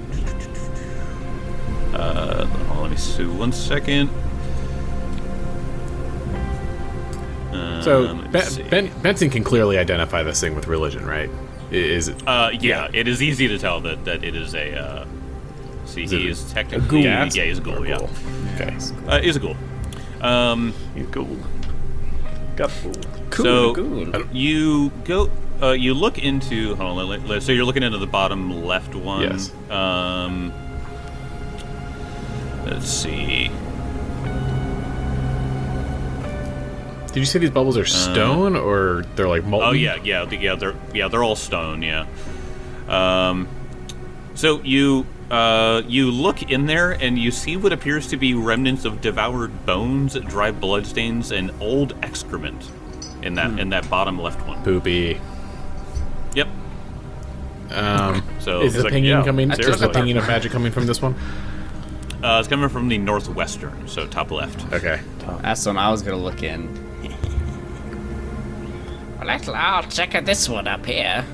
S1: Uh, oh, let me see one second. Um,
S2: So
S1: let's
S2: ben,
S1: see.
S2: ben, Benson can clearly identify this thing with religion, right? I- Is it?
S1: Uh, yeah, it is easy to tell that, that it is a, uh... See,
S2: Is
S1: he
S2: it
S1: is technically...
S2: ghoul?
S1: Yeah, he's a ghoul, yeah.
S2: Okay.
S1: Uh, he's a ghoul. Um...
S3: You ghoul. Got fooled.
S1: So
S4: cool.
S1: you go, uh, you look into. Hold on, let- let- so you're looking into the bottom left one.
S2: Yes.
S1: Um. Let's see.
S2: Did you say these bubbles are stone or they're like molten?
S1: Oh yeah, yeah, the- yeah. They're yeah, they're all stone. Yeah. Um. So you uh you look in there and you see what appears to be remnants of devoured bones, dry bloodstains, and old excrement in that in that bottom left one.
S2: Poopy.
S1: Yep.
S2: Um,
S1: So
S2: is the
S3: like,
S2: pinging
S3: yeah,
S2: coming? Is the
S3: seriously.
S2: pinging of magic coming from this one?
S1: uh, it's coming from the northwestern, so top left.
S2: Okay.
S4: That's the one I was gonna look in.
S6: Well, I'll, I'll check out this one up here.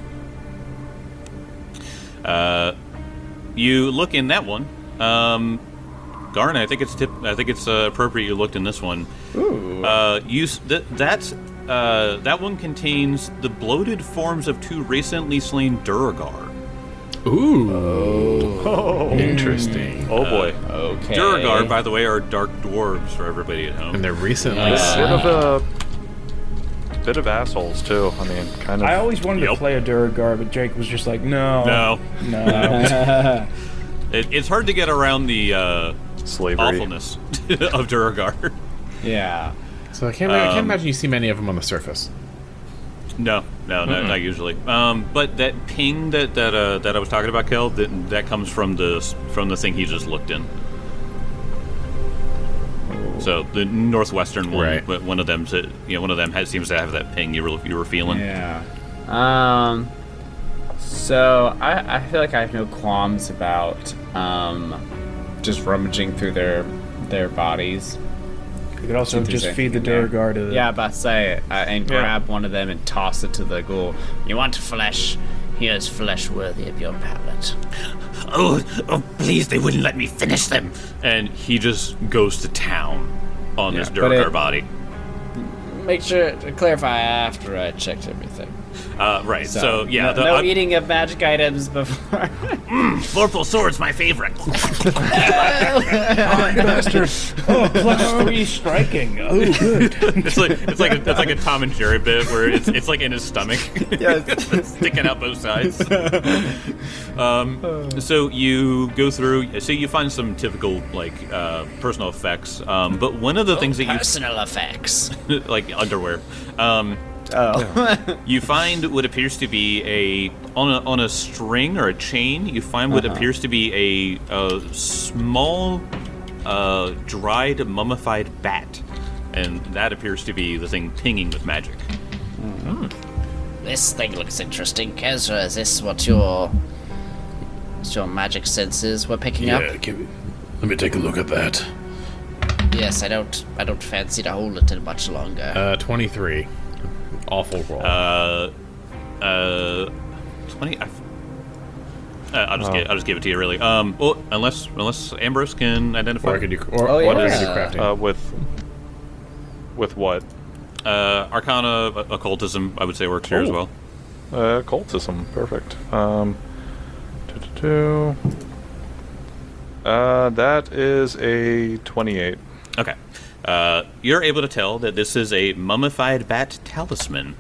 S1: Uh, you look in that one. Um, Garn, I think it's tip, I think it's uh, appropriate you looked in this one.
S4: Ooh.
S1: Uh, you s- th- that's uh, that one contains the bloated forms of two recently slain Duragar.
S2: Ooh.
S3: Oh,
S2: Interesting.
S3: oh boy.
S4: Okay.
S1: Duragar, by the way, are dark dwarves for everybody at home.
S2: And they're recently.
S4: Uh,
S2: s-
S3: Bit of a bit of assholes too. I mean, kind of.
S5: I always wanted
S1: Yep.
S5: to play a Duragar, but Jake was just like, no.
S1: no,
S5: No.
S1: it, it's hard to get around the uh,
S3: slavery.
S1: awfulness of Duragar.
S4: Yeah.
S2: so I can't. I can't
S1: um,
S2: imagine you see many of them on the surface.
S1: No, no, no, not usually. Um, but that ping that that uh, that I was talking about, Kel, that that comes from the from the thing he just looked in. So the northwestern one,
S2: Right.
S1: but one of them, you know, one of them has, seems to have that ping you were you were feeling.
S4: Yeah. Um. So I I feel like I have no qualms about um just rummaging through their their bodies.
S5: You could also
S4: If there's
S5: just feed the
S4: anything there.
S5: Duragar to the...
S4: Yeah, about to say uh, and
S3: Yeah.
S4: grab one of them and toss it to the ghoul.
S6: You want flesh? Here's flesh worthy of your palate.
S7: Oh, oh, please, they wouldn't let me finish them.
S1: And he just goes to town on this
S4: Yeah, but
S1: Duragar
S4: it-
S1: body.
S6: Make sure to clarify after I checked everything.
S1: Uh, right. So, yeah,
S4: no,
S1: the,
S4: no
S1: I-
S4: eating of magic items before.
S7: Vorpal Sword's my favorite.
S5: Oh, plus three striking. Oh, good.
S1: it's like it's like a, it's like a Tom and Jerry bit where it's it's like in his stomach, sticking out both sides. um, so you go through. So you find some typical like uh, personal effects, um, but one of the things that
S6: Personal effects.
S1: you like underwear. Um,
S4: Oh.
S1: you find what appears to be a on a on a string or a chain. You find what
S4: Uh-huh.
S1: appears to be a, a small, uh, dried, mummified bat, and that appears to be the thing pinging with magic.
S6: This thing looks interesting. Kezra, is this what your... Is your magic senses were picking up?
S2: give me, let me take a look at that.
S6: Yes, I don't I don't fancy to hold it much longer.
S2: Uh, twenty-three. Awful roll.
S1: Uh, uh, twenty. I f- uh, I'll just
S3: Oh.
S1: give, I'll just give it to you, really. Um, well, unless unless Ambrose can identify.
S2: or I could do. Or,
S4: Oh,
S2: what
S4: yeah.
S2: is crafting?
S3: Uh, with with what?
S1: Uh, Arcana, uh, occultism, I would say works here as
S3: Oh.
S1: well.
S3: Uh, occultism. Perfect. Um, two, two, two. Uh, that is a twenty-eight.
S1: Okay. Uh, you're able to tell that this is a mummified bat talisman.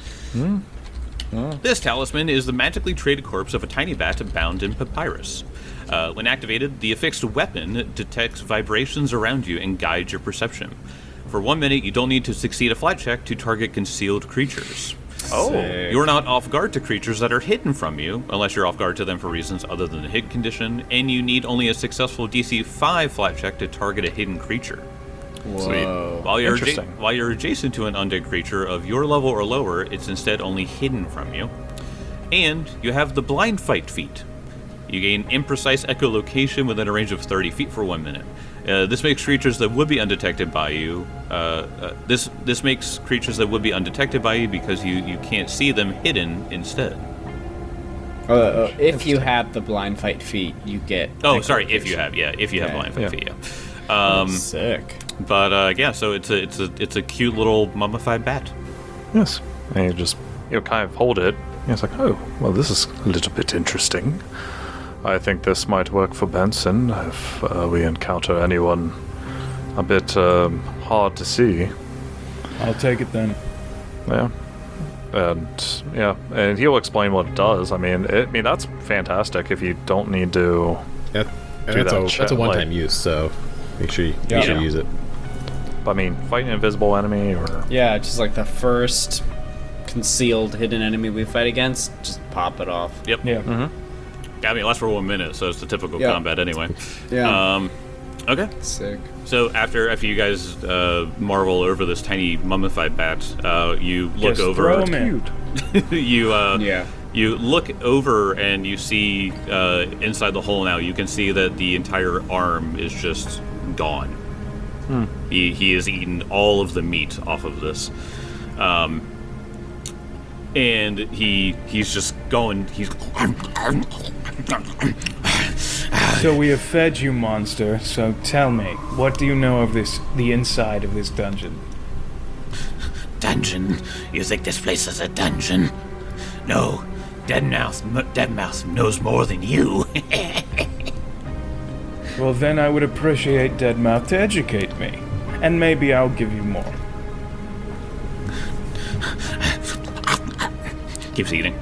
S1: This talisman is the magically traded corpse of a tiny bat bound in papyrus. Uh, when activated, the affixed weapon detects vibrations around you and guides your perception. For one minute, you don't need to succeed a flight check to target concealed creatures.
S3: Oh.
S4: Sick.
S1: You're not off guard to creatures that are hidden from you, unless you're off guard to them for reasons other than the hidden condition, and you need only a successful D C five flat check to target a hidden creature.
S4: Whoa.
S1: While you're adja-
S3: Interesting.
S1: while you're adjacent to an undead creature of your level or lower, it's instead only hidden from you. And you have the blind fight feat. You gain imprecise echolocation within a range of thirty feet for one minute. Uh, this makes creatures that would be undetected by you. Uh, uh, this this makes creatures that would be undetected by you because you, you can't see them hidden instead.
S4: Uh, uh, if you have the blind fight feat, you get.
S1: Oh, sorry. If you have, yeah, if you have
S4: Okay.
S1: blind fight
S3: Yeah.
S1: feat, yeah. Um,
S4: Sick.
S1: but uh, yeah, so it's a it's a it's a cute little mummified bat.
S3: Yes. And you just, you know, kind of hold it. And it's like, oh, well, this is a little bit interesting. I think this might work for Benson if uh, we encounter anyone a bit um, hard to see.
S5: I'll take it then.
S3: Yeah. And yeah, and he'll explain what it does. I mean, it, I mean that's fantastic if you don't need to.
S2: That,
S3: Do
S2: that's,
S3: that
S2: a,
S3: shit,
S2: that's a one-time
S3: like-
S2: use, so make sure you,
S5: Yeah.
S2: make sure
S1: Yeah.
S2: you use it.
S3: I mean, fight an invisible enemy or
S4: Yeah, just like the first concealed hidden enemy we fight against, just pop it off.
S1: Yep.
S5: Yeah.
S3: Mm-hmm.
S1: I mean, it lasts for one minute, so it's the typical
S4: Yeah.
S1: combat anyway.
S4: Yeah.
S1: Um, okay.
S4: Sick.
S1: So after after you guys uh, marvel over this tiny mummified bat, uh, you look
S5: Just
S1: over.
S5: throw 'em in.
S1: you uh,
S4: Yeah.
S1: you look over and you see uh, inside the hole now. You can see that the entire arm is just gone. He he has eaten all of the meat off of this, um, and he he's just going. He's
S5: So we have fed you, monster. So tell me, what do you know of this, the inside of this dungeon?
S7: Dungeon? You think this place is a dungeon? No, Deadmouth, M- Deadmouth knows more than you.
S5: Well, then I would appreciate Deadmouth to educate me, and maybe I'll give you more.
S1: keeps eating.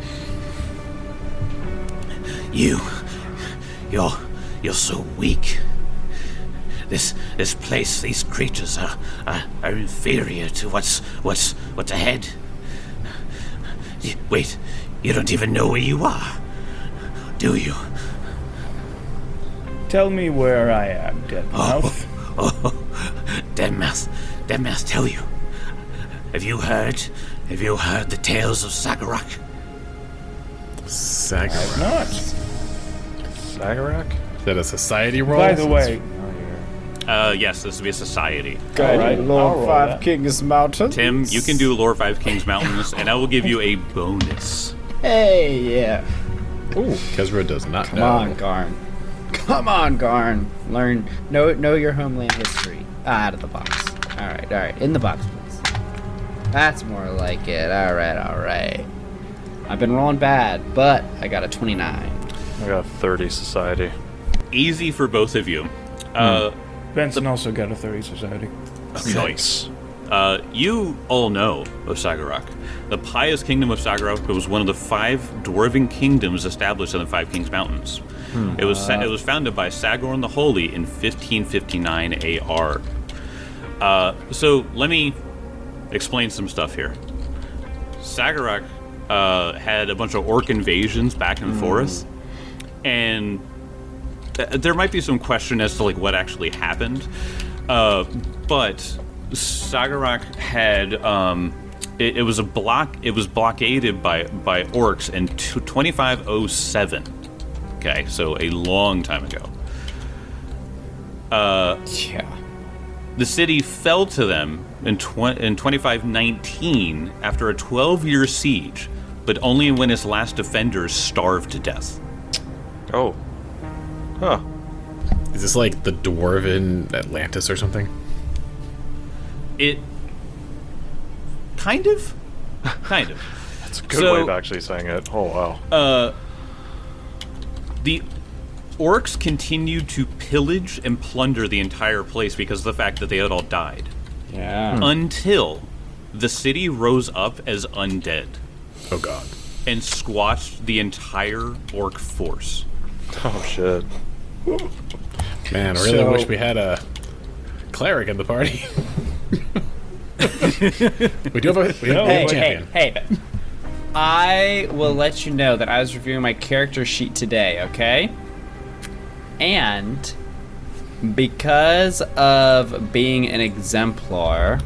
S7: You, you're, you're so weak. This, this place, these creatures are, are, are inferior to what's, what's, what's ahead. Y- Wait, you don't even know where you are, do you?
S5: Tell me where I am, Deadmouth.
S7: Oh, Deadmouth, Deadmouth, tell you. Have you heard? Have you heard the tales of Sagarak?
S2: Sagarak.
S5: Not.
S3: Sagarak?
S2: Is that a society roll?
S5: By the way,
S1: Uh, yes, this would be a society.
S5: all right, I'll roll that.
S4: Kings Mountain.
S1: Tim, you can do Lore Five Kings Mountains, and I will give you a bonus.
S4: Hey, yeah.
S2: Ooh, Kezra does not
S4: Come
S2: know.
S4: on, Garn. Come on, Garn. Learn, know, know your homeland history. Ah, out of the box. All right, all right, in the box, please. That's more like it. All right, all right. I've been rolling bad, but I got a twenty-nine.
S3: I got thirty society.
S1: Easy for both of you. Uh,
S5: Benson also got a thirty society.
S1: Nice. Uh, you all know of Sagarak. The pious kingdom of Sagarak was one of the five dwarven kingdoms established in the Five Kings Mountains. It was it was founded by Sagorn the Holy in fifteen fifty-nine A R. Uh, so let me explain some stuff here. Sagarak uh, had a bunch of orc invasions back and forth, and th- there might be some question as to like what actually happened. Uh, but Sagarak had um, it, it was a block. It was blockaded by by orcs in twenty-five oh seven. Okay, so a long time ago. Uh,
S4: Yeah.
S1: the city fell to them in, tw- in twenty-five nineteen after a twelve-year siege, but only when its last defenders starved to death.
S3: Oh. Huh.
S2: Is this like the dwarven Atlantis or something?
S1: It kind of, kind of.
S3: That's a good
S1: So-
S3: way of actually saying it. Oh, wow.
S1: Uh, the orcs continued to pillage and plunder the entire place because of the fact that they had all died.
S4: Yeah.
S1: Until the city rose up as undead
S2: Oh god.
S1: and squashed the entire orc force.
S3: Oh, shit.
S2: Man, I really
S5: So-
S2: wish we had a cleric in the party. we do have a, we do have
S4: Hey,
S2: a
S4: hey,
S2: champion.
S4: hey. I will let you know that I was reviewing my character sheet today, okay? And Because of being an exemplar,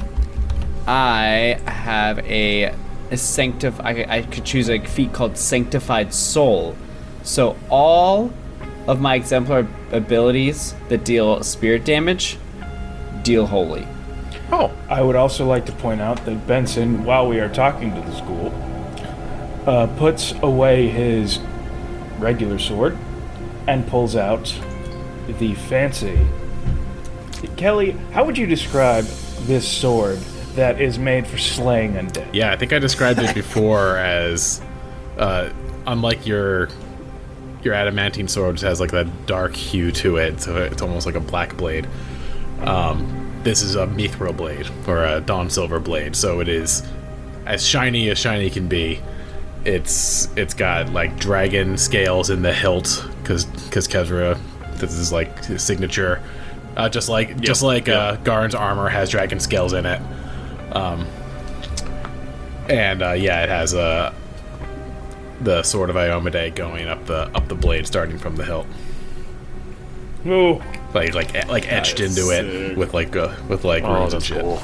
S4: I have a, a sanctif- I, I could choose a feat called Sanctified Soul. So all of my exemplar abilities that deal spirit damage deal holy.
S3: Oh,
S5: I would also like to point out that Benson, while we are talking to the school, uh, puts away his regular sword and pulls out the fancy. Kelly, how would you describe this sword that is made for slaying undead?
S2: Yeah, I think I described it before as, uh, unlike your your adamantine sword, which has like that dark hue to it, so it's almost like a black blade. Um, this is a mithril blade or a dawn silver blade, so it is as shiny as shiny can be. It's it's got like dragon scales in the hilt because because Kezra, this is like his signature. Uh, just like yep, just like yep. uh, Garn's armor has dragon scales in it. Um, and uh, yeah, it has a uh, the sword of Iomedae going up the up the blade, starting from the hilt.
S5: Oh,
S2: like like like etched into sick. it with like uh, with like
S3: oh,
S2: runes and shit.
S3: Cool.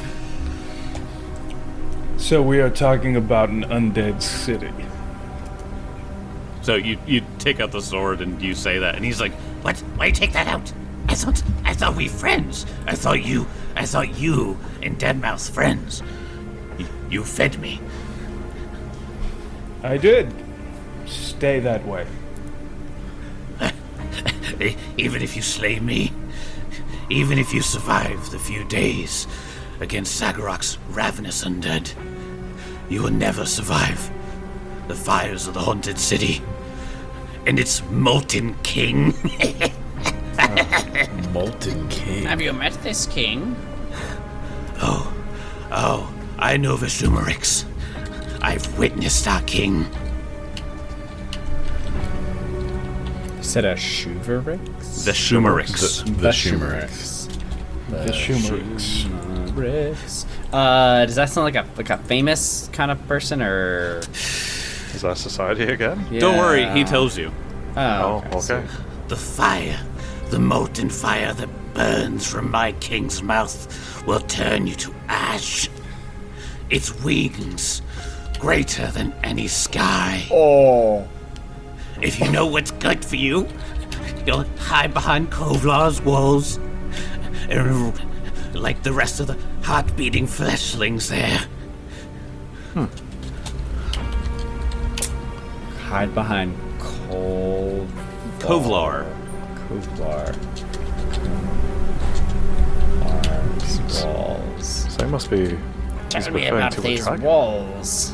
S5: So we are talking about an undead city.
S1: So you you take out the sword and you say that, and he's like,
S7: "What? Why take that out? I thought I thought we friends. I thought you I thought you and Deadmouth friends. You, you fed me.
S5: I did. Stay that way.
S7: Even if you slay me, even if you survive the few days against Zagarok's ravenous undead, you will never survive the fires of the haunted city and its molten king."
S2: uh, molten king.
S6: Have you met this king?
S7: Oh, oh, I know Vishumarix. I've witnessed our king.
S4: You said a Shuvarix?
S1: The Shumarix.
S2: The, the Shumarix.
S5: The Shumarix.
S4: Shumarix. Uh, does that sound like a like a famous kind of person, or
S3: Is that society again?
S4: yeah.
S1: Don't worry, he tells you.
S4: Oh,
S3: Oh, okay.
S7: The fire, the molten fire that burns from my king's mouth will turn you to ash. Its wings greater than any sky.
S4: Oh.
S7: If you know what's good for you, you'll hide behind Kovlar's walls, and like the rest of the heart-beating fleshlings there.
S4: Hide behind Col...
S1: Kovlar.
S4: Kovlar. Kovlar's walls.
S3: So they must be.
S6: Tell
S3: he's
S6: me
S3: referring
S6: about
S3: to a
S6: these
S3: dragon.
S6: walls.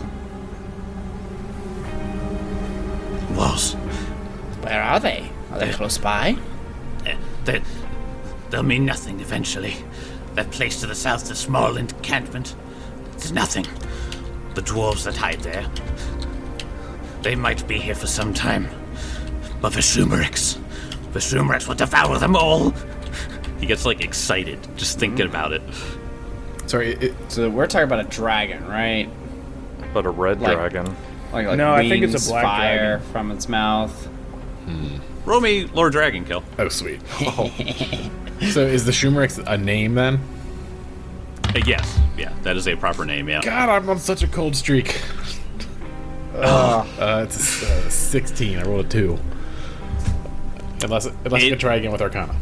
S7: Walls.
S6: Where are they? Are they close by?
S7: Uh, they, they'll mean nothing eventually. That place to the south, the small encampment, it's nothing. The dwarves that hide there, they might be here for some time. But Vishumarix, Vishumarix will devour them all.
S1: He gets like excited just thinking about it.
S2: Sorry, it,
S4: So we're talking about a dragon, right?
S3: But a red
S4: Like-
S3: dragon.
S4: Like, like
S5: No, I think it's a
S4: wings,
S5: black
S4: fire
S5: dragon.
S4: from its mouth.
S1: Roll me Lord Dragon Kill.
S2: oh sweet. So is the Shumarix a name then?
S1: Uh, yes, yeah, that is a proper name. Yeah.
S2: God, I'm on such a cold streak. Uh, uh, it's uh, sixteen. I rolled a two. Unless, unless
S1: It-
S2: you can try again with Arcana.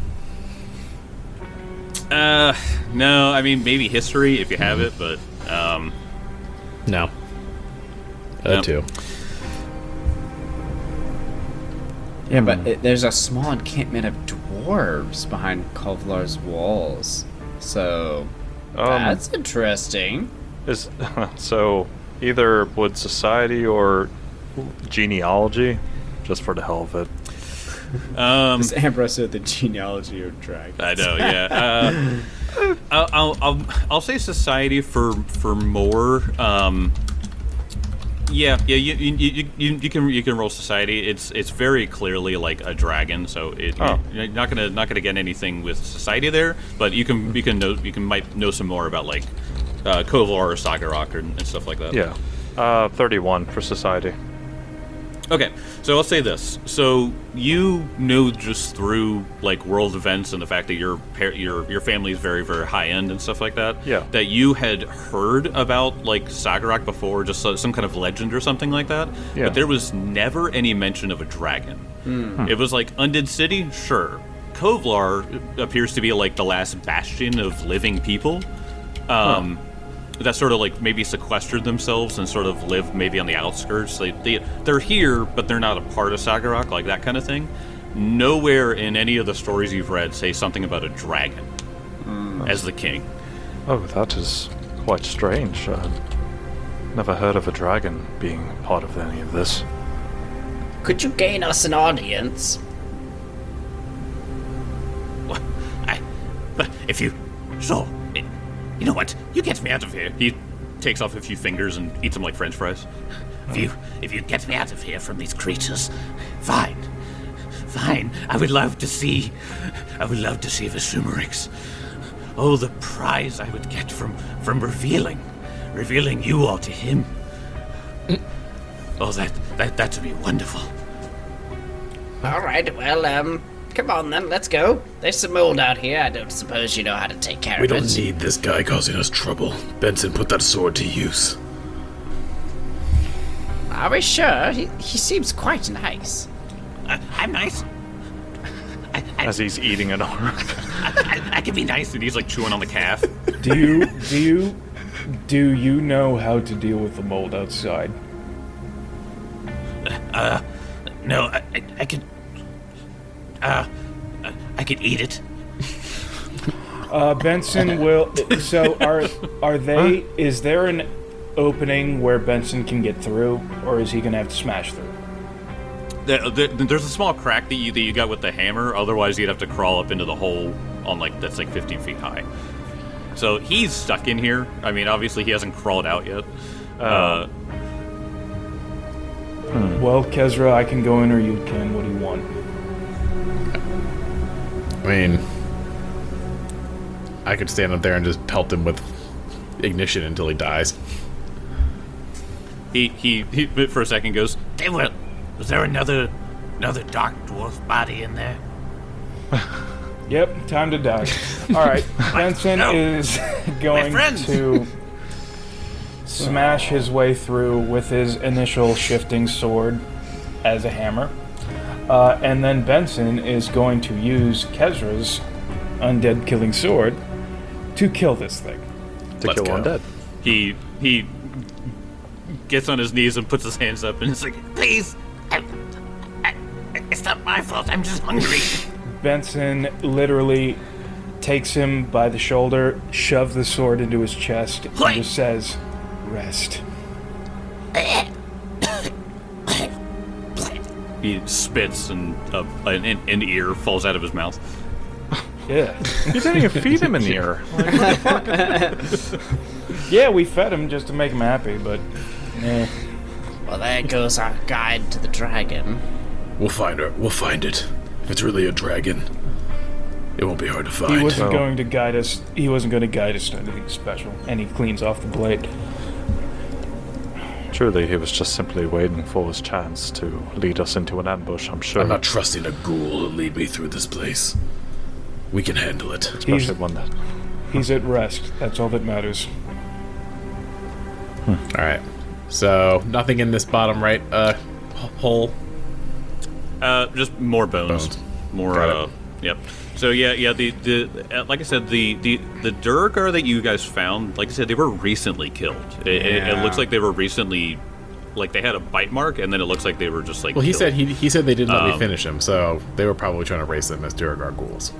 S1: Uh, no, I mean maybe history if you have it, but um,
S2: No. A
S1: Nope.
S2: two.
S4: Yeah, but it, there's a small encampment of dwarves behind Kovlar's walls. So
S3: Um,
S4: that's interesting.
S3: Is so either would society or genealogy, just for the hell of it.
S1: um,
S4: This Ambrose said the genealogy of dragons.
S1: I know, yeah. Uh, I'll, I'll, I'll, I'll say society for for more. Um, yeah, yeah. You, you, you, you, you can you can roll society. It's it's very clearly like a dragon, so it,
S3: Oh.
S1: you're not gonna not gonna get anything with society there. But you can you can know you can might know some more about like uh, Kovlar or Sagarok and, and stuff like that.
S3: Yeah. Uh, thirty-one for society.
S1: Okay, so I'll say this. So you know just through like world events and the fact that your par- your your family is very very high end and stuff like that.
S3: Yeah.
S1: That you had heard about like Sagarak before, just so- some kind of legend or something like that.
S3: Yeah.
S1: But there was never any mention of a dragon. It was like Undead City, sure. Kovlar appears to be like the last bastion of living people. Um, that sort of like maybe sequestered themselves and sort of live maybe on the outskirts. They, they they're here, but they're not a part of Sagarak, like that kind of thing. Nowhere in any of the stories you've read say something about a dragon as the king.
S3: Oh, that is quite strange. Uh, never heard of a dragon being part of any of this.
S6: Could you gain us an audience?
S7: Well, I, but if you, so, it, you know what? You get me out of here.
S1: He takes off a few fingers and eats them like French fries.
S7: If you, if you get me out of here from these creatures, fine, fine. I would love to see, I would love to see Vesumerix. Oh, the prize I would get from from revealing, revealing you all to him. Oh, that that that would be wonderful.
S6: All right, well, um, come on then, let's go. There's some mold out here. I don't suppose you know how to take care
S2: We
S6: of
S2: don't
S6: it.
S2: need this guy causing us trouble. Benson, put that sword to use.
S6: Are we sure? He, he seems quite nice.
S7: Uh, I'm nice. I, I,
S3: As he's eating an arm.
S7: I, I can be nice.
S1: And he's like chewing on the calf.
S5: Do you do you do you know how to deal with the mold outside?
S7: No, I, I, I could. Uh, I could eat it.
S5: Uh, Benson will. So are are they? Is there an opening where Benson can get through, or is he gonna have to smash through?
S1: There, there, there's a small crack that you that you got with the hammer. Otherwise, you'd have to crawl up into the hole on like that's like fifteen feet high. So he's stuck in here. I mean, obviously he hasn't crawled out yet. Uh,
S5: Well, Kezra, I can go in, or you can. What do you want?
S2: I mean, I could stand up there and just pelt him with ignition until he dies.
S1: he, he he for a second goes,
S7: They were. Was there another, another dark dwarf body in there?
S5: Yep, time to die. All right, Benson
S7: No.
S5: is going
S7: friends.
S5: to smash his way through with his initial shifting sword as a hammer. Uh, and then Benson is going to use Kezra's undead killing sword to kill this thing.
S3: To
S2: Let's
S3: kill
S2: go.
S3: undead.
S1: he he gets on his knees and puts his hands up and it's like,
S7: Please, I, I, it's not my fault. I'm just hungry.
S5: Benson literally takes him by the shoulder, shoves the sword into his chest, and
S7: Wait.
S5: just says, "Rest."
S1: he spits and uh, an, an ear falls out of his mouth.
S5: Yeah.
S3: You didn't even feed him an ear.
S5: Yeah, we fed him just to make him happy, but eh.
S6: Well, there goes our guide to the dragon.
S2: We'll find her. We'll find it. If it's really a dragon, it won't be hard to find.
S5: He wasn't
S3: So-
S5: going to guide us. He wasn't going to guide us to anything special. And he cleans off the blade.
S3: Truly, he was just simply waiting for his chance to lead us into an ambush, I'm sure.
S2: I'm not trusting a ghoul to lead me through this place. We can handle it.
S3: Especially
S5: He's-
S3: one that...
S5: He's at rest. That's all that matters.
S2: All right. So nothing in this bottom right uh, h- hole.
S1: Uh, just more bones.
S2: Bones.
S1: More.
S2: Got it.
S1: Uh, yep. So yeah, yeah. The the uh, like I said, the the the Durgar that you guys found, like I said, they were recently killed. It, it, it
S2: Yeah.
S1: looks like they were recently, like they had a bite mark, and then it looks like they were just like.
S2: Well, he
S1: killed.
S2: said he he said they didn't let me
S1: Um,
S2: finish him, so they were probably trying to race them as Duragar ghouls.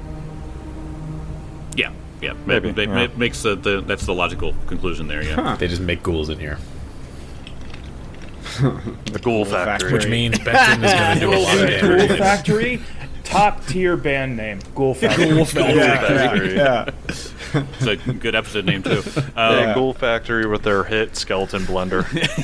S1: Yeah, yeah.
S3: Maybe,
S1: Maybe
S3: yeah.
S1: makes the, the that's the logical conclusion there. Yeah.
S2: They just make ghouls in here,
S3: The Ghoul Factory.
S2: which means Benson is going to do a lot of
S5: Ghoul
S2: damage.
S5: Factory, top tier band name. Ghoul Factory.
S2: Ghoul Factory.
S3: Yeah.
S1: It's a good episode name too.
S3: Yeah,
S1: Um,
S3: Ghoul Factory with their hit Skeleton Blender.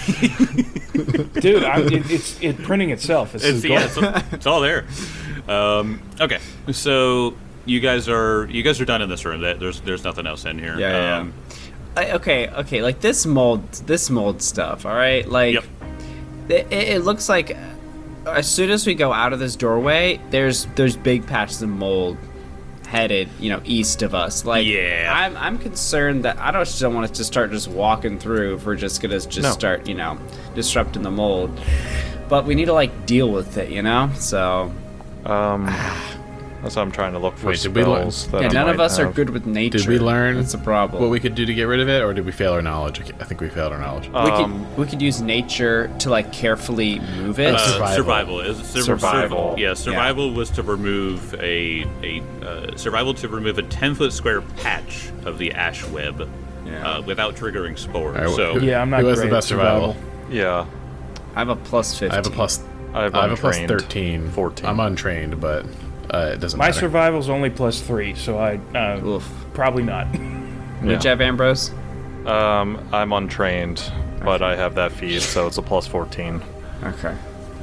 S5: Dude, I'm, it, it's it printing itself. It's,
S1: It's,
S5: a
S1: yeah,
S5: goal.
S1: it's, it's all there. Um, okay, so you guys are you guys are done in this room. That there's there's nothing else in here.
S4: Yeah, yeah,
S1: Um,
S4: I, okay, okay, like this mold, this mold stuff. All right, like
S1: Yep.
S4: It, it it looks like as soon as we go out of this doorway, there's there's big patches of mold headed, you know, east of us. Like,
S1: Yeah.
S4: I'm I'm concerned that I don't just don't want us to start just walking through if we're just gonna just
S3: No.
S4: start, you know, disrupting the mold. But we need to like deal with it, you know. So
S3: Um, that's what I'm trying to look for
S2: Wait, did we learn-
S3: spells. that
S4: yeah,
S3: I
S4: none of
S3: might
S4: us are
S3: have.
S4: good with nature.
S2: Did we learn
S4: That's a problem.
S2: what we could do to get rid of it, or did we fail our knowledge? I think we failed our knowledge.
S4: we
S3: Um,
S4: could we could use nature to like carefully move it.
S2: Uh,
S1: Uh,
S2: Survival.
S1: survival. Is sur-
S3: Survival.
S1: sur- yeah, survival was to remove a a uh, survival to remove a ten foot square patch of the ash web
S4: Yeah.
S1: uh, without triggering spores.
S2: All right,
S1: so
S2: who-
S5: Yeah, I'm not
S2: Who has the
S5: great
S2: best
S5: at
S2: survival?
S3: Yeah,
S4: I have a plus fifteen.
S2: I have a plus.
S3: I have
S2: I have a plus
S3: untrained.
S2: thirteen.
S3: fourteen.
S2: I'm untrained, but uh, it doesn't
S5: My
S2: matter.
S5: survival's only plus three, so I uh,
S4: Oof.
S5: probably not.
S4: Would you have Ambrose?
S3: Um, I'm untrained, but I have that feat, so it's a plus fourteen.
S4: Okay.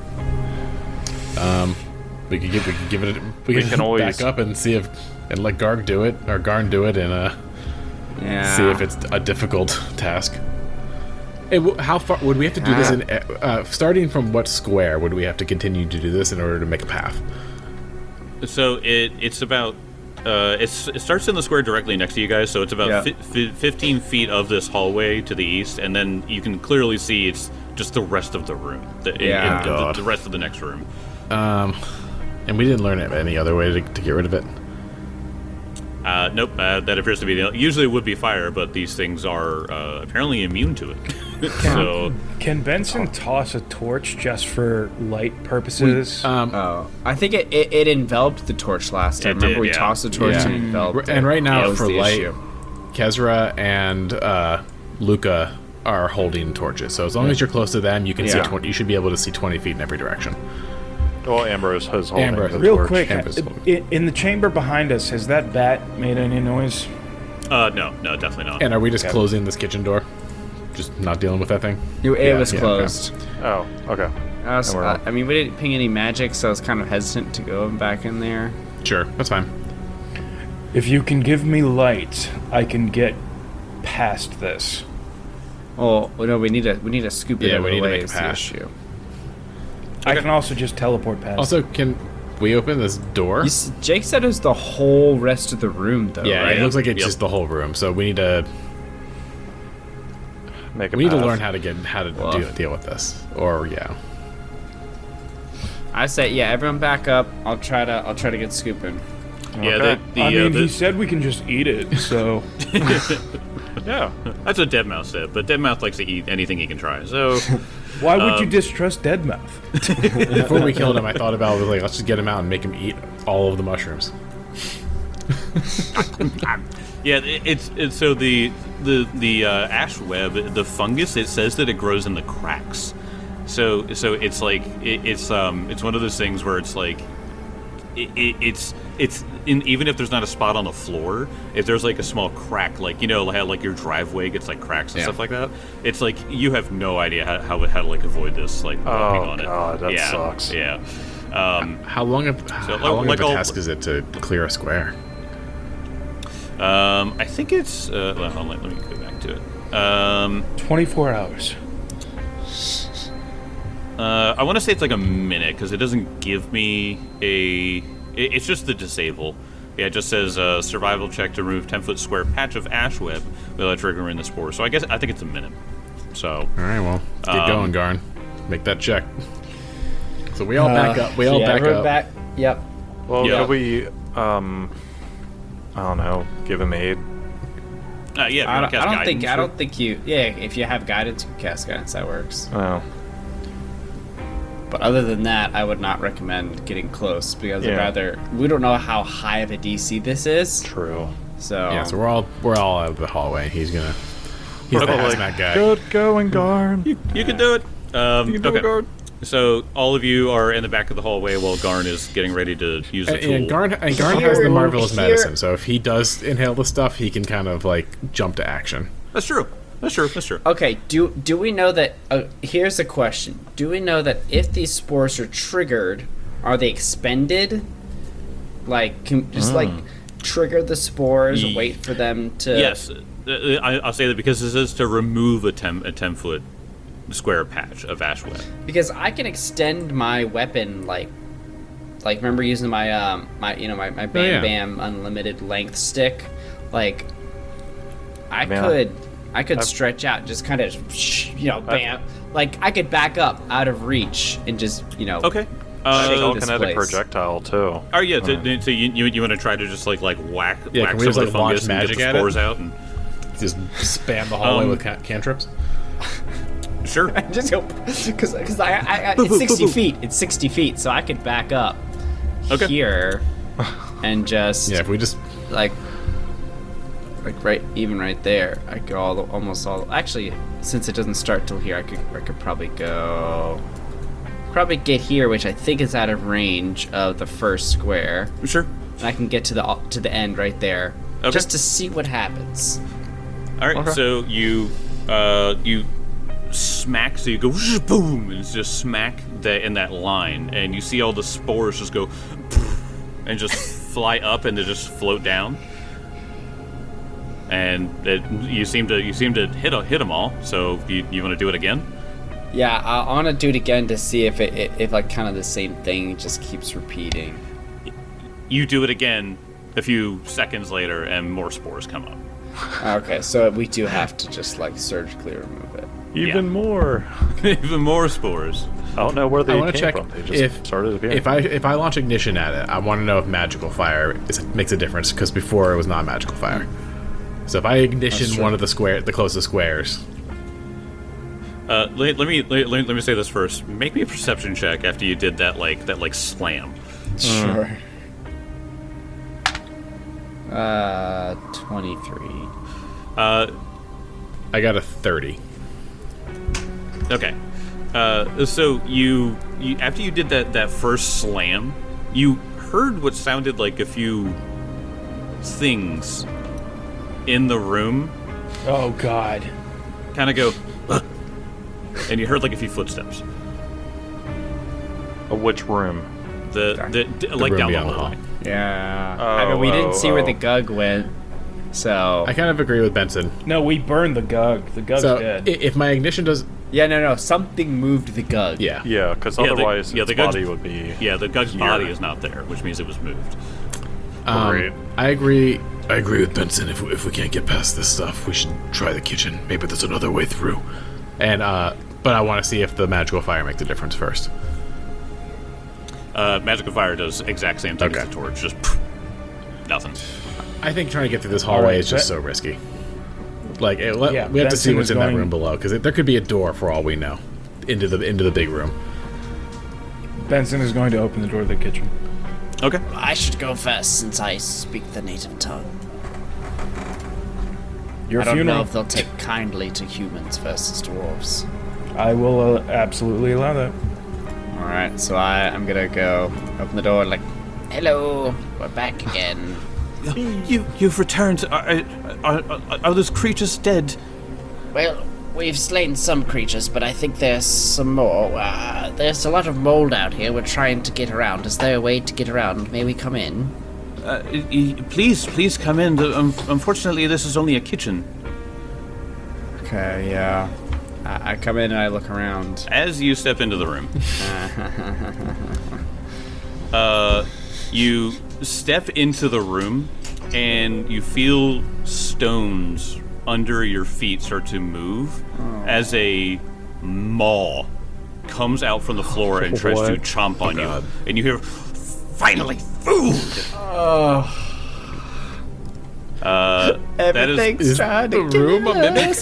S2: We could give. We could give it. A, we,
S3: We
S2: could
S3: can always-
S2: back up and see if and let Garg do it or Garn do it and uh,
S4: Yeah.
S2: see if it's a difficult task. Hey, wh- how far would we have to do this?
S4: Ah.
S2: In uh, starting from what square would we have to continue to do this in order to make a path?
S1: So it it's about uh, it's, it starts in the square directly next to you guys. So it's about
S4: Yeah.
S1: fi- fi- fifteen feet of this hallway to the east, and then you can clearly see it's just the rest of the room. The, in-
S4: Yeah.
S1: in the,
S2: God.
S1: the rest of the next room.
S2: Um, and we didn't learn any other way to, to get rid of it.
S1: Uh, nope, uh, that appears to be the. Usually it would be fire, but these things are uh, apparently immune to it. so
S5: Can Benson toss a torch just for light purposes?
S2: Um,
S4: Oh, I think it, it, it enveloped the torch last time.
S1: It
S4: Remember
S1: did,
S4: we
S1: yeah.
S4: tossed the torch
S2: Yeah.
S4: and it enveloped
S2: and
S4: it.
S2: right now
S4: That was
S2: for
S4: the
S2: light,
S4: issue.
S2: Kezra and uh, Luca are holding torches. So as long as you're close to them, you can
S4: Yeah.
S2: see. twenty, you should be able to see twenty feet in every direction.
S3: Well, Ambrose has holding
S2: Ambrose.
S3: the
S5: Real
S3: torch.
S5: quick,
S2: Campus.
S5: in, in the chamber behind us, has that bat made any noise?
S1: uh, no, no, definitely not.
S2: And are we just
S5: Okay.
S2: closing this kitchen door? Just not dealing with that thing?
S4: It, it
S2: Yeah,
S4: was
S2: yeah, okay.
S4: closed.
S3: Oh, okay.
S4: I, was,
S3: And we're
S4: uh,
S3: on.
S4: I mean, we didn't ping any magic, so I was kind of hesitant to go back in there.
S2: Sure, that's fine.
S5: If you can give me light, I can get past this.
S4: Oh, well, no, we need to we need to scoop it
S2: Yeah,
S4: out of
S2: we
S4: the
S2: need to
S4: way
S2: make a
S4: is the
S2: path.
S4: issue.
S5: I can also just teleport past.
S2: Also, can we open this door?
S4: You s- Jake said it was the whole rest of the room, though,
S2: Yeah,
S4: right?
S2: it looks like it's
S1: Yep.
S2: just the whole room. So we need to
S3: Make a
S2: we need to
S3: path.
S2: learn how to get how to
S4: Well.
S2: deal, deal with this. Or yeah,
S4: I say, yeah, everyone back up. I'll try to I'll try to get scooping.
S1: yeah,
S3: Okay.
S1: the, the,
S5: I
S1: uh,
S5: mean,
S1: the-
S5: he said we can just eat it, so
S3: Yeah.
S1: that's what Deadmau5 said, but Deadmau5 likes to eat anything he can try. So
S5: why would
S1: Um,
S5: you distrust Deadmau5?
S2: before we killed him, I thought about it, was like, let's just get him out and make him eat all of the mushrooms.
S1: yeah, it, it's it's so the the the uh, ash web, the fungus. It says that it grows in the cracks. So so it's like it, it's um it's one of those things where it's like it, it, it's it's in, even if there's not a spot on the floor, if there's like a small crack, like you know how like your driveway gets like cracks and
S2: Yeah.
S1: stuff like that, it's like you have no idea how how, how to like avoid this like walking
S3: Oh,
S1: on it.
S3: God, that
S1: yeah,
S3: sucks.
S1: Yeah. Um,
S2: How long of how
S1: like-
S2: long
S1: like
S2: of a
S1: all-
S2: task is it to clear a square?
S1: um, I think it's uh, well, hold on, let me go back to it. Um,
S5: twenty-four hours.
S1: Uh, I want to say it's like a minute because it doesn't give me a. It, it's just the disable. Yeah, it just says uh, survival check to remove ten foot square patch of ash web without triggering the spore. So I guess I think it's a minute. So
S2: All right, well, get
S1: Um,
S2: going, Garn. Make that check. So we all back up. We all
S4: yeah,
S2: back
S4: everyone
S2: up.
S4: back. Yep.
S3: Well,
S1: Yeah.
S3: could we, um, I don't know, give him aid?
S1: uh, yeah, if you
S4: I
S1: wanna
S4: don't,
S1: cast
S4: I don't think
S1: guidance,
S4: I
S1: sure.
S4: don't think you. Yeah, if you have guidance, you can cast guidance. That works.
S3: Oh,
S4: But other than that, I would not recommend getting close because I'd
S3: Yeah.
S4: rather. We don't know how high of a D C this is,
S3: true.
S4: so.
S2: Yeah, so we're all we're all out of the hallway. He's gonna. He's the
S3: Probably.
S2: hazmat guy.
S3: Good going, Garn.
S1: You can do it. Um,
S3: You can do it,
S1: okay.
S3: Garn.
S1: So all of you are in the back of the hallway while Garn is getting ready to use the
S2: And,
S1: tool.
S2: and Garn, and Garn has the marvelous medicine, so if he does inhale the stuff, he can kind of like jump to action.
S1: That's true. That's true. That's true.
S4: Okay. Do do we know that? Uh, here's a question: do we know that if these spores are triggered, are they expended? Like, can, just like trigger the spores,
S1: Ye-
S4: wait for them to.
S1: Yes, uh, I, I'll say that because this is to remove a ten a ten foot square patch of ash wet.
S4: Because I can extend my weapon like, like remember using my um my you know my my Bam
S2: yeah.
S4: Bam unlimited length stick, like I
S3: mean,
S4: could I could
S3: I've-
S4: stretch out, just kind of you know bam, like I could back up out of reach and just you know
S1: Okay.
S3: Uh,
S4: Shake
S1: Uh,
S4: this
S3: telekinetic
S4: place.
S3: projectile too.
S1: oh yeah. So, so you you, you want to try to just like like whack
S2: Yeah,
S1: whack
S2: can we
S1: some
S2: just,
S1: of
S2: like,
S1: the
S2: launch
S1: fungus and get
S2: magic
S1: the
S2: at it?
S1: spores out and
S2: Just spam the hallway
S1: Um,
S2: with can- cantrips.
S1: sure.
S4: just go because because I, I, I it's sixty feet, it's sixty feet, so I could back up
S1: Okay.
S4: here and just
S2: Yeah, if we just
S4: like like right even right there I could all the, almost all actually since it doesn't start till here I could I could probably go probably get here, which I think is out of range of the first square,
S1: Sure.
S4: and I can get to the to the end right there
S1: Okay.
S4: just to see what happens.
S1: All right.
S3: Okay.
S1: So you uh you smack. So you go whoosh, boom, and it's just smack that in that line, and you see all the spores just go and just fly up and they just float down. And it, you seem to you seem to hit hit them all. So you you want to do it again?
S4: Yeah, I, I want to do it again to see if it, it if like kind of the same thing just keeps repeating.
S1: You do it again a few seconds later, and more spores come up.
S4: Okay, so we do have to just like surgically remove it.
S3: Even
S1: Yeah.
S3: more.
S1: Even more spores.
S3: I don't know where they
S2: I
S3: came
S2: want to check
S3: from. They just
S2: if
S3: started again.
S2: if I if I launch ignition at it, I want to know if magical fire is, makes a difference because before it was not magical fire. So if I ignition one of the square, the closest squares,
S1: Uh, let, let me let, let me say this first. Make me a perception check after you did that like that like slam.
S4: Sure. Uh, twenty-three.
S1: Uh,
S2: I got a thirty.
S1: Okay. Uh, so you, you after you did that that first slam, you heard what sounded like a few things in the room
S5: Oh God.
S1: kind of go, "Huh?" and you heard like a few footsteps.
S3: Uh, which room?
S1: The the, d- like
S2: room
S1: down the
S2: beyond the
S1: hallway.
S2: hall.
S4: Yeah.
S3: Oh,
S4: I mean, we
S3: oh,
S4: didn't see where
S3: oh.
S4: the Gug went, so.
S2: I kind of agree with Benson.
S5: No, we burned the Gug. The Gug's
S2: So i-
S5: dead.
S2: if my ignition does,
S4: Yeah, no, no. Something moved the Gug.
S2: yeah,
S3: Yeah, because
S1: Yeah, the-
S3: otherwise
S1: yeah,
S3: its
S1: the Gug's-
S3: body would be.
S1: Yeah, the Gug's
S3: Here.
S1: body is not there, which means it was moved.
S2: Um,
S3: Great.
S2: I agree. I agree with Benson. If if we can't get past this stuff, we should try the kitchen. Maybe there's another way through. And uh, but I want to see if the magical fire makes a difference first.
S1: Uh, Magical Fire does exact same thing
S2: Okay.
S1: as the torch, just pff, nothing.
S2: I think trying to get through this hallway
S5: Alright,
S2: is just
S5: that-
S2: so risky. Like it, let,
S5: Yeah,
S2: we have to see
S5: Benson
S2: what's
S5: is
S2: in that
S5: going-
S2: room below because there could be a door for all we know into the into the big room.
S5: Benson is going to open the door to the kitchen.
S1: Okay.
S6: I should go first since I speak the native tongue.
S5: Your
S6: I don't
S5: funeral.
S6: know if they'll take kindly to humans versus dwarves.
S5: I will uh, absolutely allow that.
S4: All right, so I I'm gonna go open the door like.
S6: Hello, we're back again.
S1: You you've returned. Are, are, are, are those creatures dead?
S6: Well, we've slain some creatures, but I think there's some more. Uh, there's a lot of mold out here. We're trying to get around. Is there a way to get around? May we come in?
S1: Uh, y- y- please, please come in. The- Um, unfortunately, this is only a kitchen.
S4: Okay, yeah. I, I come in and I look around.
S1: As you step into the room, uh, you step into the room, and you feel stones under your feet start to move as a maw comes out from the floor and tries to
S5: What?
S1: chomp on you.
S2: God.
S1: And you hear, "Finally, food!" Uh, that is,
S2: Is
S4: trying
S2: the room a mimic?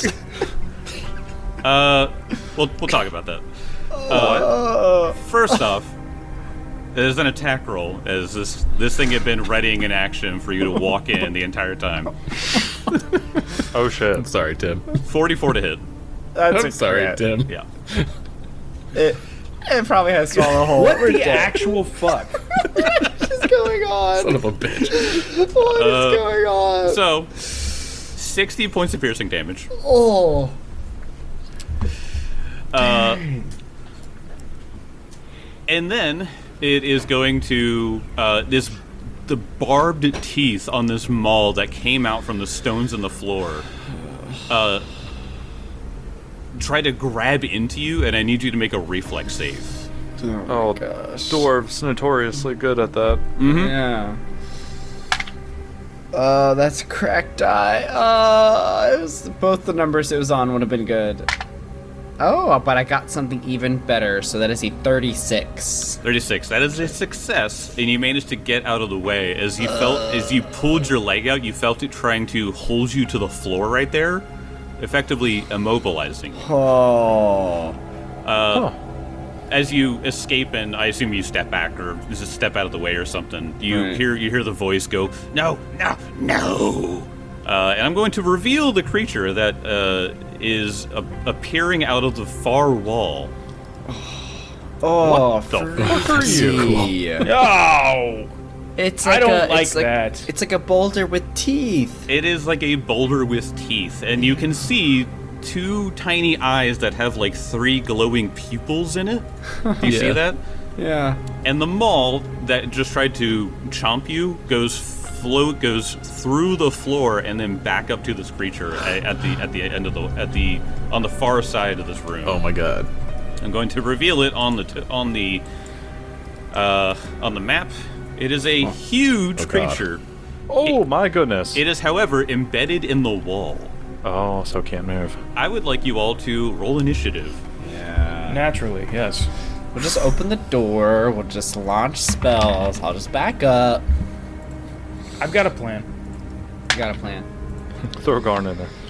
S1: uh, we'll, we'll talk about that. Uh, first off, there's an attack roll, as this this thing had been readying in action for you to walk in the entire time.
S3: Oh shit.
S2: I'm sorry, Tim.
S1: forty-four to hit.
S4: That's
S2: I'm sorry, Tim.
S1: Yeah.
S4: It, it probably has swallowed a hole.
S5: What
S4: We're
S5: the
S4: dead.
S5: actual fuck?
S4: What's going on?
S2: Son of a bitch.
S4: What is
S1: Uh,
S4: going on?
S1: So, sixty points of piercing damage.
S4: Oh.
S1: Uh, and then it is going to uh, this the barbed teeth on this maul that came out from the stones in the floor. Uh, try to grab into you, and I need you to make a reflex save.
S3: Oh,
S4: gosh.
S3: dwarves notoriously good at that.
S4: Yeah. Uh, that's a cracked die. Uh, it was both the numbers it was on would have been good. Oh, but I got something even better, so that is a thirty-six.
S1: thirty-six. That is a success, and you managed to get out of the way. As you felt, as you pulled your leg out, you felt it trying to hold you to the floor right there, effectively immobilizing you.
S4: Oh.
S1: Uh, As you escape, and I assume you step back or just step out of the way or something, you
S4: Right.
S1: hear you hear the voice go, "No, no, no!" Uh, and I'm going to reveal the creature that uh, is a- appearing out of the far wall.
S4: Oh,
S1: What the
S4: fuck are you?
S5: No!
S4: It's
S5: I
S4: like
S5: don't
S4: a,
S5: like
S4: it's like,
S5: that.
S4: It's like a boulder with teeth.
S1: It is like a boulder with teeth, and you can see two tiny eyes that have like three glowing pupils in it. Do you see
S2: Yeah.
S1: that?
S4: Yeah.
S1: And the maul that just tried to chomp you goes float goes through the floor and then back up to this creature at, at the at the end of the at the on the far side of this room.
S2: Oh my god.
S1: I'm going to reveal it on the t- on the uh, on the map. It is a huge
S2: Oh, God.
S1: creature.
S3: Oh my goodness.
S1: It is, however, embedded in the wall.
S3: Oh, so can't move.
S1: I would like you all to roll initiative.
S4: Yeah.
S5: Naturally, yes.
S4: We'll just open the door. We'll just launch spells. I'll just back up.
S5: I've got a plan.
S4: Got a plan.
S3: Throw Garn in there.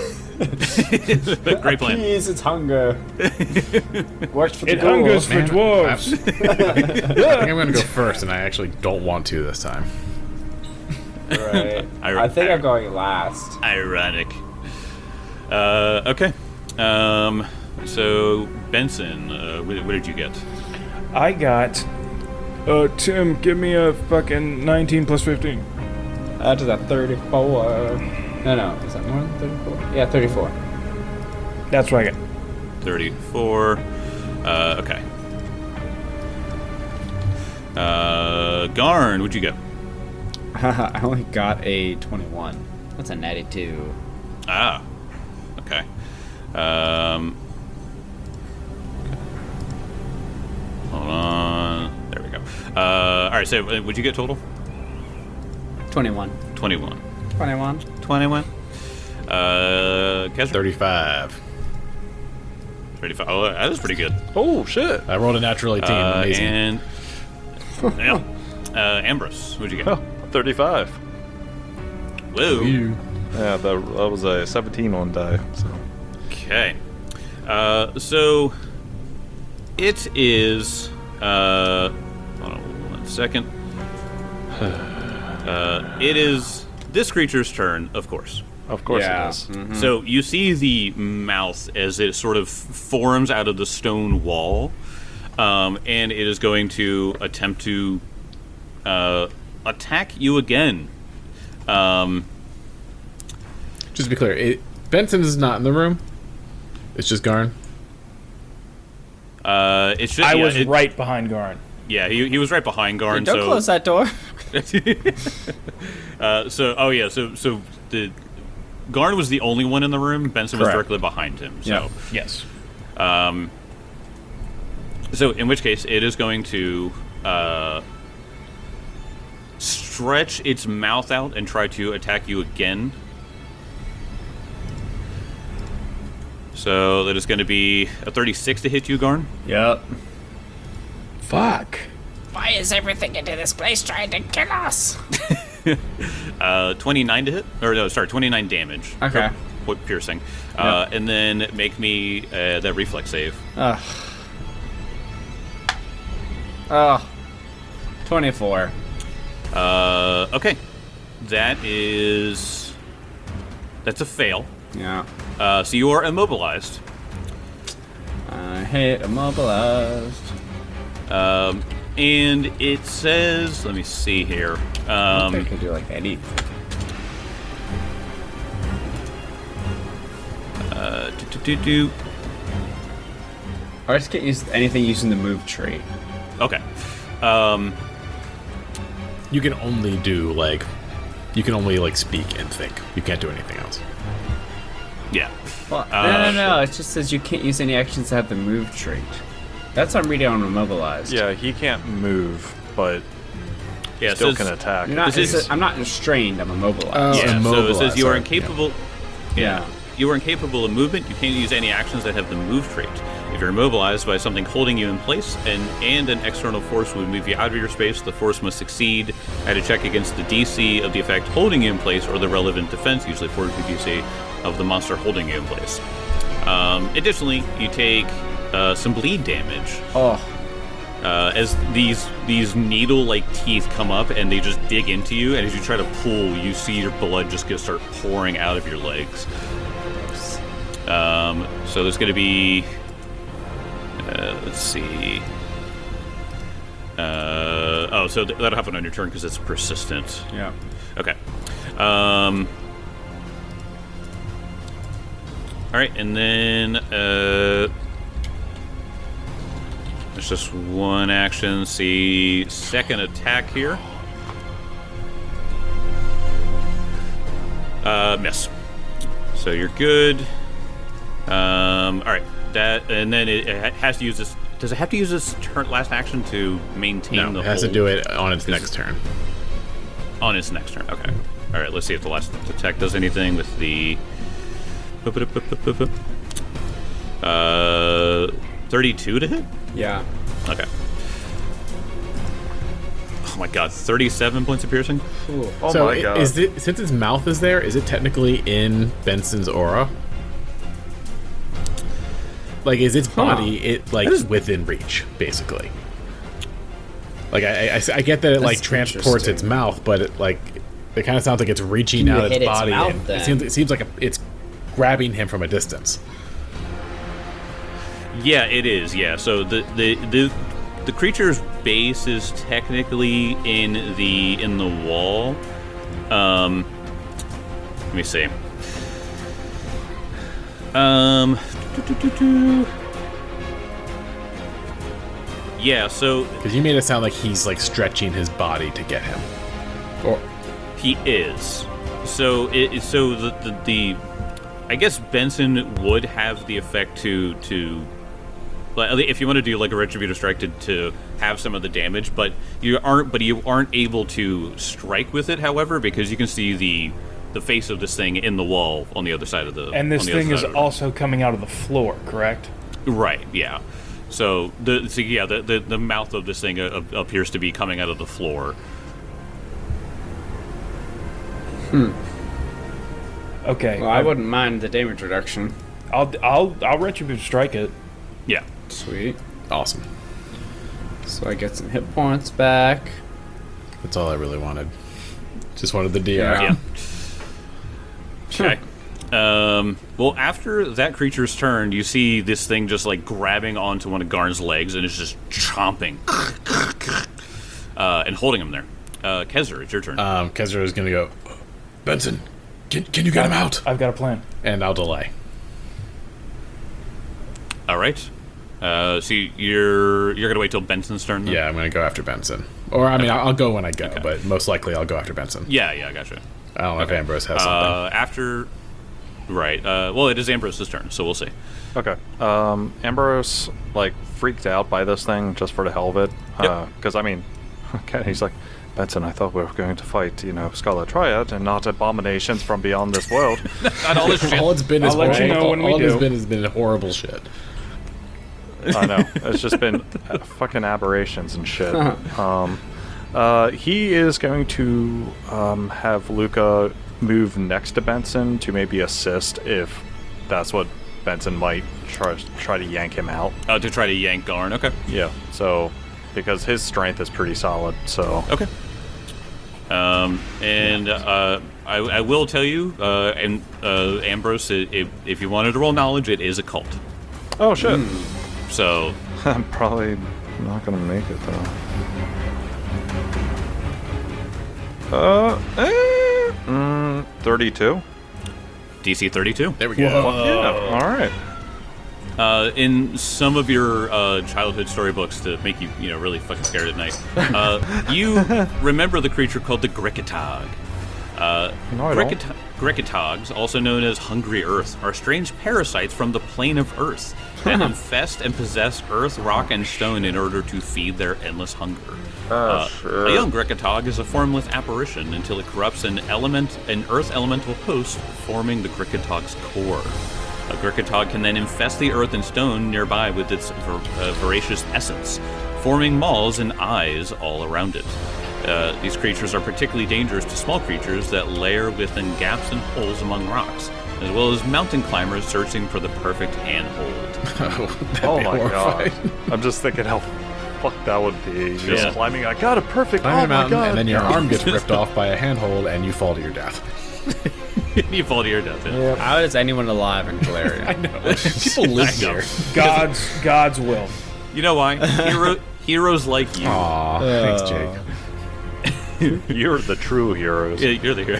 S1: Great plan.
S4: Please, it's hunger. Works for the
S5: It hungers for
S2: man.
S5: dwarves.
S2: I think I'm gonna go first, and I actually don't want to this time.
S4: Right.
S1: I-
S4: I think
S1: I-
S4: I'm going last.
S1: Ironic. Uh, okay. Um, so Benson, uh, what, what did you get?
S5: I got. Uh, Tim, give me a fucking nineteen plus fifteen.
S4: That is a thirty-four. No, no. Is that more than thirty-four? Yeah, thirty-four.
S5: That's what I got.
S1: thirty-four. Uh, okay. Uh, Garn, what'd you get?
S4: I only got a twenty-one. That's a ninety-two.
S1: Ah. Okay. Um. Hold on. There we go. Uh, all right. So, uh, what'd you get total?
S4: twenty-one.
S1: Twenty-one.
S4: twenty-one.
S1: Twenty-one. Uh, Kesser?
S2: Thirty-five.
S1: Thirty-five. Oh, that is pretty good.
S3: Oh shit.
S2: I rolled a natural eighteen.
S1: Uh,
S2: Amazing.
S1: and yeah. Uh, Ambrose, what'd you get?
S3: Oh, thirty-five.
S1: Whoa.
S3: Yeah, that, that was a seventeen on die. So.
S1: Okay. Uh, so it is. Uh, hold on one second. Uh, it is this creature's turn, of course.
S3: Of course
S4: Yeah.
S3: it is.
S4: Mhm.
S1: So you see the mouth as it sort of forms out of the stone wall, um, and it is going to attempt to uh, attack you again. Um,
S2: Just to be clear, it, Benson is not in the room. It's just Garn.
S1: uh, it's just,
S5: I
S1: yeah,
S5: was
S1: it-
S5: right behind Garn.
S1: Yeah, he, he was right behind
S4: Hey,
S1: Garn.
S4: don't
S1: so
S4: close that door.
S1: uh, so oh yeah, so so the Garn was the only one in the room. Benson was
S2: Correct.
S1: directly behind him. So.
S2: Yeah.
S5: Yes.
S1: Um, so, in which case, it is going to uh, stretch its mouth out and try to attack you again. So, that is going to be a thirty-six to hit you, Garn.
S4: Yep.
S2: Fuck.
S6: Why is everything into this place trying to kill us?
S1: Uh, twenty-nine to hit? Or, no, sorry, twenty-nine damage.
S4: Okay.
S1: Or, what piercing. Uh, and then make me uh, that reflex save.
S4: Ugh. Oh. twenty-four.
S1: Uh, okay. That is. That's a fail.
S4: Yeah.
S1: Uh, so, you are immobilized.
S4: I hate immobilized.
S1: Um, and it says, let me see here.
S4: I
S1: Um,
S4: can do like anything.
S1: uh, do, do, do, do.
S4: Or I just can't use anything using the move trait.
S1: Okay. Um,
S2: You can only do like, you can only like speak and think. You can't do anything else.
S1: Yeah.
S4: Well, no,
S1: Uh,
S4: no, no. It just says you can't use any actions that have the move trait. That's what I'm reading on immobilized.
S3: Yeah, he can't move, but
S1: Yeah, it
S3: still
S1: says-
S3: can attack.
S4: You're not,
S1: This
S4: it
S1: is-
S4: says- I'm not restrained. I'm immobilized.
S2: Oh,
S1: Yeah, so it
S2: immobilized,
S1: says you are
S2: sorry.
S1: incapable. Yeah. You are incapable of movement. You can't use any actions that have the move trait. If you're immobilized by something holding you in place, and and an external force would move you out of your space, the force must succeed at a check against the D C of the effect holding you in place, or the relevant defense, usually fortitude D C, of the monster holding you in place. Um, additionally, you take uh, some bleed damage.
S4: Oh,
S1: Uh, as these these needle-like teeth come up and they just dig into you, and as you try to pull, you see your blood just gonna start pouring out of your legs. Um, so there's gonna be, uh, let's see. Uh, oh, so th- that'll happen on your turn because it's persistent.
S4: yeah.
S1: Okay. Um, all right, and then uh, there's just one action. See, second attack here. Uh, miss. So you're good. Um, all right. That and then it, it has to use this. Does it have to use this turn last action to maintain
S2: No,
S1: the?
S2: it has to
S1: hold?
S2: do it on its next turn.
S1: On its next turn. Okay. All right. Let's see if the last attack does anything with the. Uh, thirty-two to hit.
S4: Yeah.
S1: Okay. Oh my god, thirty-seven points of piercing.
S3: Oh
S2: so
S3: my
S2: i-
S3: god.
S2: is it since his mouth is there? Is it technically in Benson's aura? Like, is its body it like within reach, basically? Like, I, I, I get that it like
S4: That's
S2: transports its
S4: interesting.
S2: mouth, but it like it kind of sounds like it's reaching
S6: Can you
S2: out its
S6: hit its
S2: body.
S6: mouth,
S2: and
S6: then?
S2: it seems it seems like a, it's grabbing him from a distance.
S1: Yeah, it is. Yeah. So the the the the creature's base is technically in the in the wall. Um, let me see. Um, doo-doo-doo-doo. Yeah. So
S2: Because you made it sound like he's like stretching his body to get him. Or
S1: he is. So it so the the, the I guess Benson would have the effect to to. Like, if you want to do like a retributive strike to, to have some of the damage, but you aren't, but you aren't able to strike with it. However, because you can see the the face of this thing in the wall on the other side of the.
S5: And this
S1: on the other
S5: thing is
S1: side of the room.
S5: also coming out of the floor, correct?
S1: Right. Yeah. So the so yeah the, the the mouth of this thing uh, appears to be coming out of the floor.
S5: Okay.
S4: Well, I wouldn't mind the damage reduction.
S5: I'll I'll I'll retributive strike it.
S1: Yeah.
S4: Sweet.
S2: awesome.
S4: So I get some hit points back.
S2: That's all I really wanted. Just wanted the D R.
S4: Yeah.
S1: Yeah. Okay. Um, well, after that creature's turn, you see this thing just like grabbing onto one of Garn's legs and it's just chomping uh, and holding him there. Uh, Kezer, it's your turn.
S2: Um, Kezra is gonna go. Benson, can can you get him out?
S5: I've got a plan.
S2: And I'll delay.
S1: All right. Uh, so you're you're gonna wait till Benson's turn. Then?
S2: Yeah, I'm gonna go after Benson. Or I mean, I'll, I'll go when I go, but most likely I'll go after Benson.
S1: Yeah. Yeah. I gotcha.
S2: I don't know if Ambrose has something.
S1: Uh, after. Right. Uh, well, it is Ambrose's turn, so we'll see.
S3: Okay. Um, Ambrose like freaked out by this thing just for the hell of it.
S1: Yep.
S3: Because I mean, okay, he's like, Benson, I thought we were going to fight, you know, Scarlet Triad and not abominations from beyond this world.
S1: Not all this shit.
S2: all it's been is
S5: I'll let you
S2: horrible-
S5: know when we
S2: all it's
S5: do.
S2: been has been horrible shit.
S3: I know. It's just been uh, fucking aberrations and shit. Um, uh, he is going to um, have Luca move next to Benson to maybe assist if that's what Benson might try, try to yank him out.
S1: Uh, to try to yank Garn. Okay.
S3: Yeah. So, because his strength is pretty solid. So,
S1: Okay. Um, and uh, I, I will tell you, uh, and uh, Ambrose, i if, if you wanted to roll knowledge, it is a cult.
S3: oh shit.
S1: So
S3: I'm probably not gonna make it though. Uh, eh, mm, thirty-two.
S1: D C thirty-two.
S2: There we go.
S3: Yeah. All right.
S1: Uh, in some of your uh, childhood storybooks to make you, you know, really fucking scared at night, uh, you remember the creature called the Gricketog. Uh,
S3: No, I don't.
S1: Grickot- Gricketogs, also known as Hungry Earth, are strange parasites from the plane of Earth that infest and possess earth, rock, and stone in order to feed their endless hunger. Uh,
S3: sure.
S1: A young Gricketog is a formless apparition until it corrupts an element, an earth elemental host, forming the Gricketog's core. A Gricketog can then infest the earth and stone nearby with its vor- uh, voracious essence, forming maws and eyes all around it. Uh, these creatures are particularly dangerous to small creatures that lair within gaps and holes among rocks, as well as mountain climbers searching for the perfect handhold.
S2: That'd
S3: Oh
S2: be
S3: my
S2: horrifying.
S3: god. I'm just thinking how fuck that would be. Just
S1: Yeah.
S3: climbing, I got a perfect,
S2: Climb
S3: oh
S2: a
S3: my
S2: mountain,
S3: god.
S2: and then your arm gets ripped off by a handhold, and you fall to your death.
S1: You fall to your death. Yeah.
S4: How is anyone alive in Galarian? I know. People live
S1: I know.
S4: here.
S5: God's God's will.
S1: You know why? Hero, heroes like you.
S2: Aw, thanks, Jake.
S3: You're the true heroes.
S1: Yeah, you're the hero.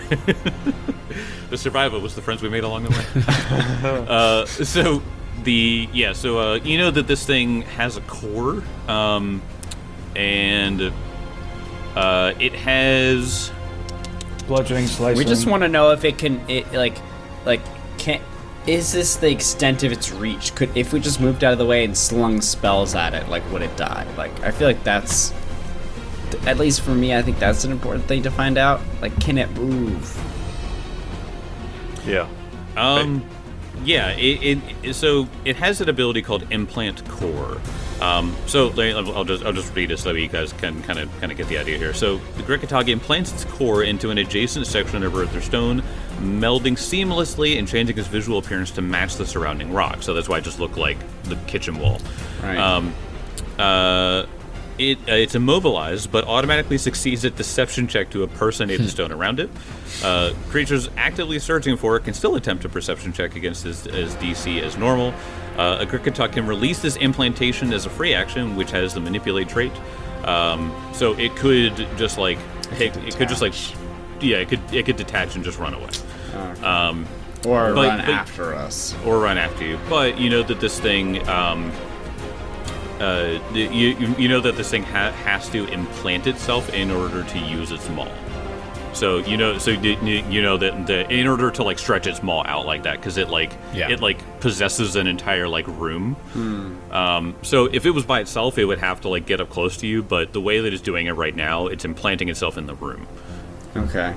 S1: The survival was the friends we made along the way. uh, so the yeah, so uh, you know that this thing has a core, um, and uh, it has.
S5: Bludgeoning, slicing.
S4: We just want to know if it can, it like, like, can is this the extent of its reach? Could if we just moved out of the way and slung spells at it, like, would it die? Like, I feel like that's, at least for me, I think that's an important thing to find out. Like, can it move?
S3: Yeah.
S1: Um, yeah, it, it, it so it has an ability called Implant Core. Um, so let- I'll just I'll just read it so that you guys can kind of kind of get the idea here. So the Gricketog implants its core into an adjacent section of earth or stone, melding seamlessly and changing its visual appearance to match the surrounding rock. So that's why it just looked like the kitchen wall.
S4: Right.
S1: Um, uh, it uh, it's immobilized, but automatically succeeds at deception check to impersonate the stone around it. Uh, creatures actively searching for it can still attempt a perception check against its, its D C as normal. Uh, a Gricketog can release this implantation as a free action, which has the manipulate trait. Um, so it could just like it, it could just like yeah, it could it could detach and just run away. Um,
S4: Or
S1: But-
S4: run
S1: but-
S4: after us?
S1: or run after you. But you know that this thing, um, uh, you, you you know that this thing ha- has to implant itself in order to use its maw. So you know, so you, you know that the, in order to like stretch its maw out like that, because it like
S2: Yeah.
S1: it like possesses an entire like room. Um, so if it was by itself, it would have to like get up close to you. But the way that it's doing it right now, it's implanting itself in the room.
S4: Okay.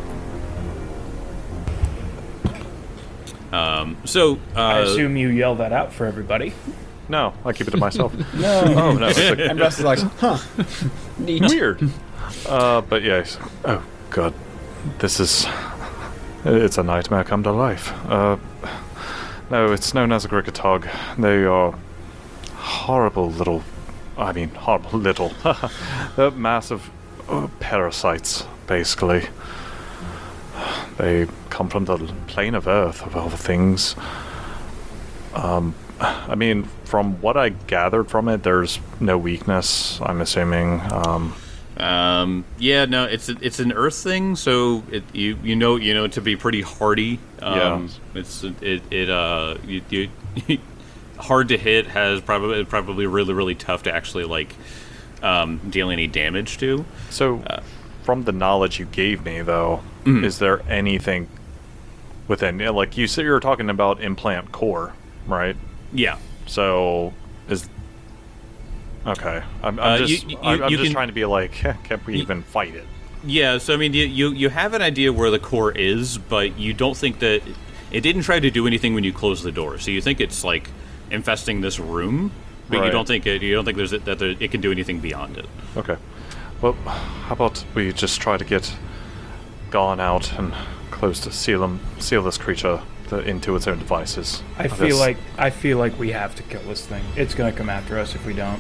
S1: Um, so uh,
S5: I assume you yell that out for everybody.
S3: No, I keep it to myself.
S5: No.
S3: Oh no, it's like,
S4: And Russ is like, huh, neat.
S3: weird. Uh, but yes. Oh god, this is. It's a nightmare come to life. Uh, no, it's known as a Gricketog. They are horrible little. I mean, horrible little. They're massive uh, parasites, basically. They come from the plane of Earth, of all things. Um, I mean, from what I gathered from it, there's no weakness, I'm assuming. Um,
S1: Um, yeah, no, it's it's an Earth thing, so it you you know you know to be pretty hardy. Um, it's it it uh you, you hard to hit, has probably probably really really tough to actually like um, deal any damage to.
S3: so, from the knowledge you gave me, though, is there anything within? Yeah, like you said, you were talking about implant core, right?
S1: Yeah.
S3: So, is okay. I'm, I'm
S1: Uh,
S3: just
S1: you- you-
S3: I'm, I'm
S1: you
S3: just
S1: can-
S3: trying to be like, can we even fight it?
S1: Yeah, so I mean, you, you you have an idea where the core is, but you don't think that it didn't try to do anything when you close the door. So you think it's like infesting this room, but you
S3: Right.
S1: don't think it you don't think there's that there, it can do anything beyond it.
S3: Okay. Well, how about we just try to get gone out and close to seal them, seal this creature to, into its own devices.
S5: I
S3: This-
S5: feel like I feel like we have to kill this thing. It's gonna come after us if we don't.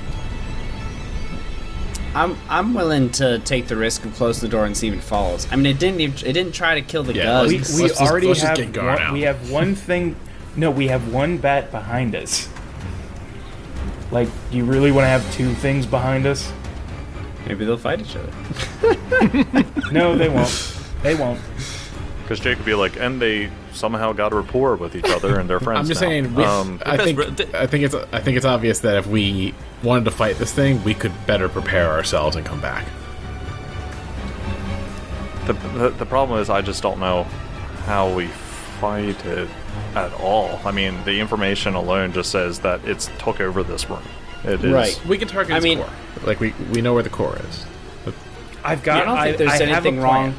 S4: I'm I'm willing to take the risk of close the door and see if it follows. I mean, it didn't even, it didn't try to kill the
S2: Yeah,
S4: gun.
S5: We,
S2: let's-
S5: we
S2: let's just-
S5: already
S2: let's just
S5: have
S2: get going
S5: one,
S2: out.
S5: we have one thing. No, we have one bat behind us. Like, do you really want to have two things behind us?
S4: Maybe they'll fight each other.
S5: No, they won't. They won't.
S3: Because Jake would be like, and they somehow got a rapport with each other and their friends.
S2: I'm just
S3: now.
S2: saying. We,
S3: Um,
S2: I
S1: best
S2: think
S1: bro- th-
S2: I think it's I think it's obvious that if we wanted to fight this thing, we could better prepare ourselves and come back.
S3: The, the the problem is I just don't know how we fight it at all. I mean, the information alone just says that it's took over this room. It is
S4: Right.
S2: We can target
S4: I
S2: its
S4: mean-
S2: core. Like we we know where the core is.
S5: I've got.
S4: I don't think
S5: I,
S4: there's
S5: I have a
S4: anything
S5: plan.
S4: wrong.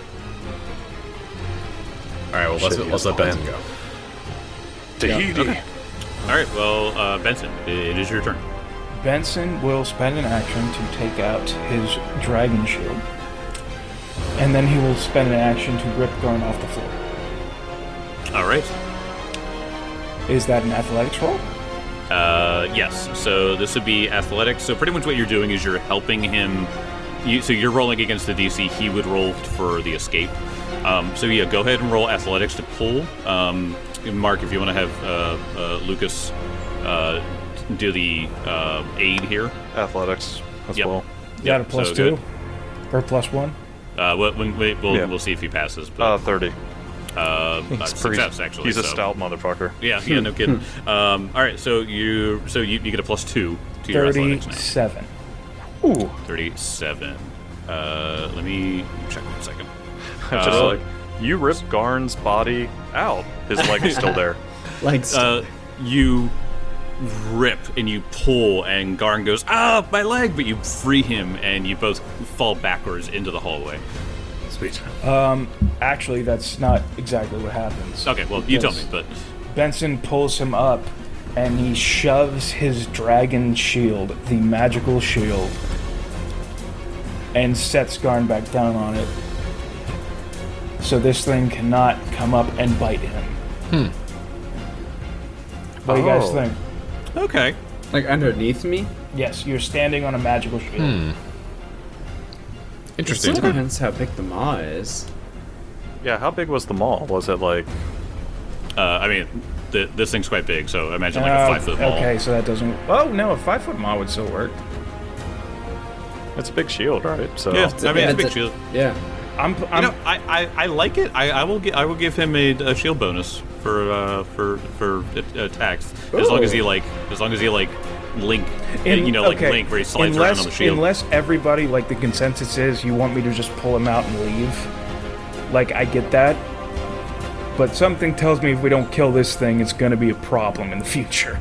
S2: All right. Well, let's
S3: Shit,
S2: let's
S3: yes,
S2: let
S3: plan.
S2: Benson go.
S3: Tahiti.
S1: Okay. All right. Well, uh, Benson, it is your turn.
S5: Benson will spend an action to take out his dragon shield, and then he will spend an action to rip Garn off the floor.
S1: All right.
S5: Is that an athletics roll?
S1: Uh, yes. So this would be athletics. So pretty much what you're doing is you're helping him. You, so you're rolling against the D C. He would roll for the escape. Um, so yeah, go ahead and roll athletics to pull. Um, Mark, if you want to have uh, uh, Lucas uh, do the uh, aid here.
S3: Athletics as
S1: Yep.
S3: well.
S5: Is that a plus
S1: so
S5: two
S1: good.
S5: or plus one?
S1: Uh, well, when, we, we'll,
S3: Yeah.
S1: we'll see if he passes. But,
S3: Uh, thirty.
S1: uh, uh,
S3: He's
S1: success,
S3: pretty-
S1: actually.
S3: He's a
S1: so-
S3: stout motherfucker.
S1: Yeah, yeah, no kidding. um, all right, so you so you, you get a plus two to your athletics now.
S5: Thirty-seven.
S3: Ooh.
S1: Thirty-seven. Uh, let me check one second.
S3: Just
S1: Uh,
S3: like you ripped Garn's body out. His leg is still there.
S4: Like,
S1: Uh, you rip and you pull, and Garn goes, "Ah, my leg!" But you free him, and you both fall backwards into the hallway.
S2: Sweet.
S5: Um, actually, that's not exactly what happens.
S1: Okay, well, you tell me,
S5: Because
S1: but
S5: Benson pulls him up, and he shoves his dragon shield, the magical shield, and sets Garn back down on it. So this thing cannot come up and bite him.
S2: Hmm.
S5: What do you guys
S3: Oh.
S5: think?
S1: okay.
S4: like underneath me?
S5: Yes, you're standing on a magical shield.
S2: Hmm.
S4: It
S2: Interesting.
S4: still depends how big the maw is.
S3: Yeah, how big was the mall? Was it like
S1: Uh, I mean, th- this thing's quite big, so I imagine like
S5: Uh,
S1: a five-foot ball.
S5: Okay, so that doesn't. Oh no, a five foot maw would still work.
S3: it's a big shield, right? So
S1: Yeah, I mean,
S4: yeah,
S1: it's a big
S4: it's a-
S1: shield.
S4: Yeah.
S5: I'm.
S1: You
S5: I'm
S1: know, I, I, I like it. I, I will gi- I will give him a, a shield bonus for uh, for for a- attacks as long as he
S5: Ooh.
S1: like as long as he like link
S5: in-
S1: you know like
S5: okay,
S1: link where he slides
S5: unless,
S1: around on the shield.
S5: Unless everybody, like the consensus is, you want me to just pull him out and leave. Like I get that, but something tells me if we don't kill this thing, it's going to be a problem in the future.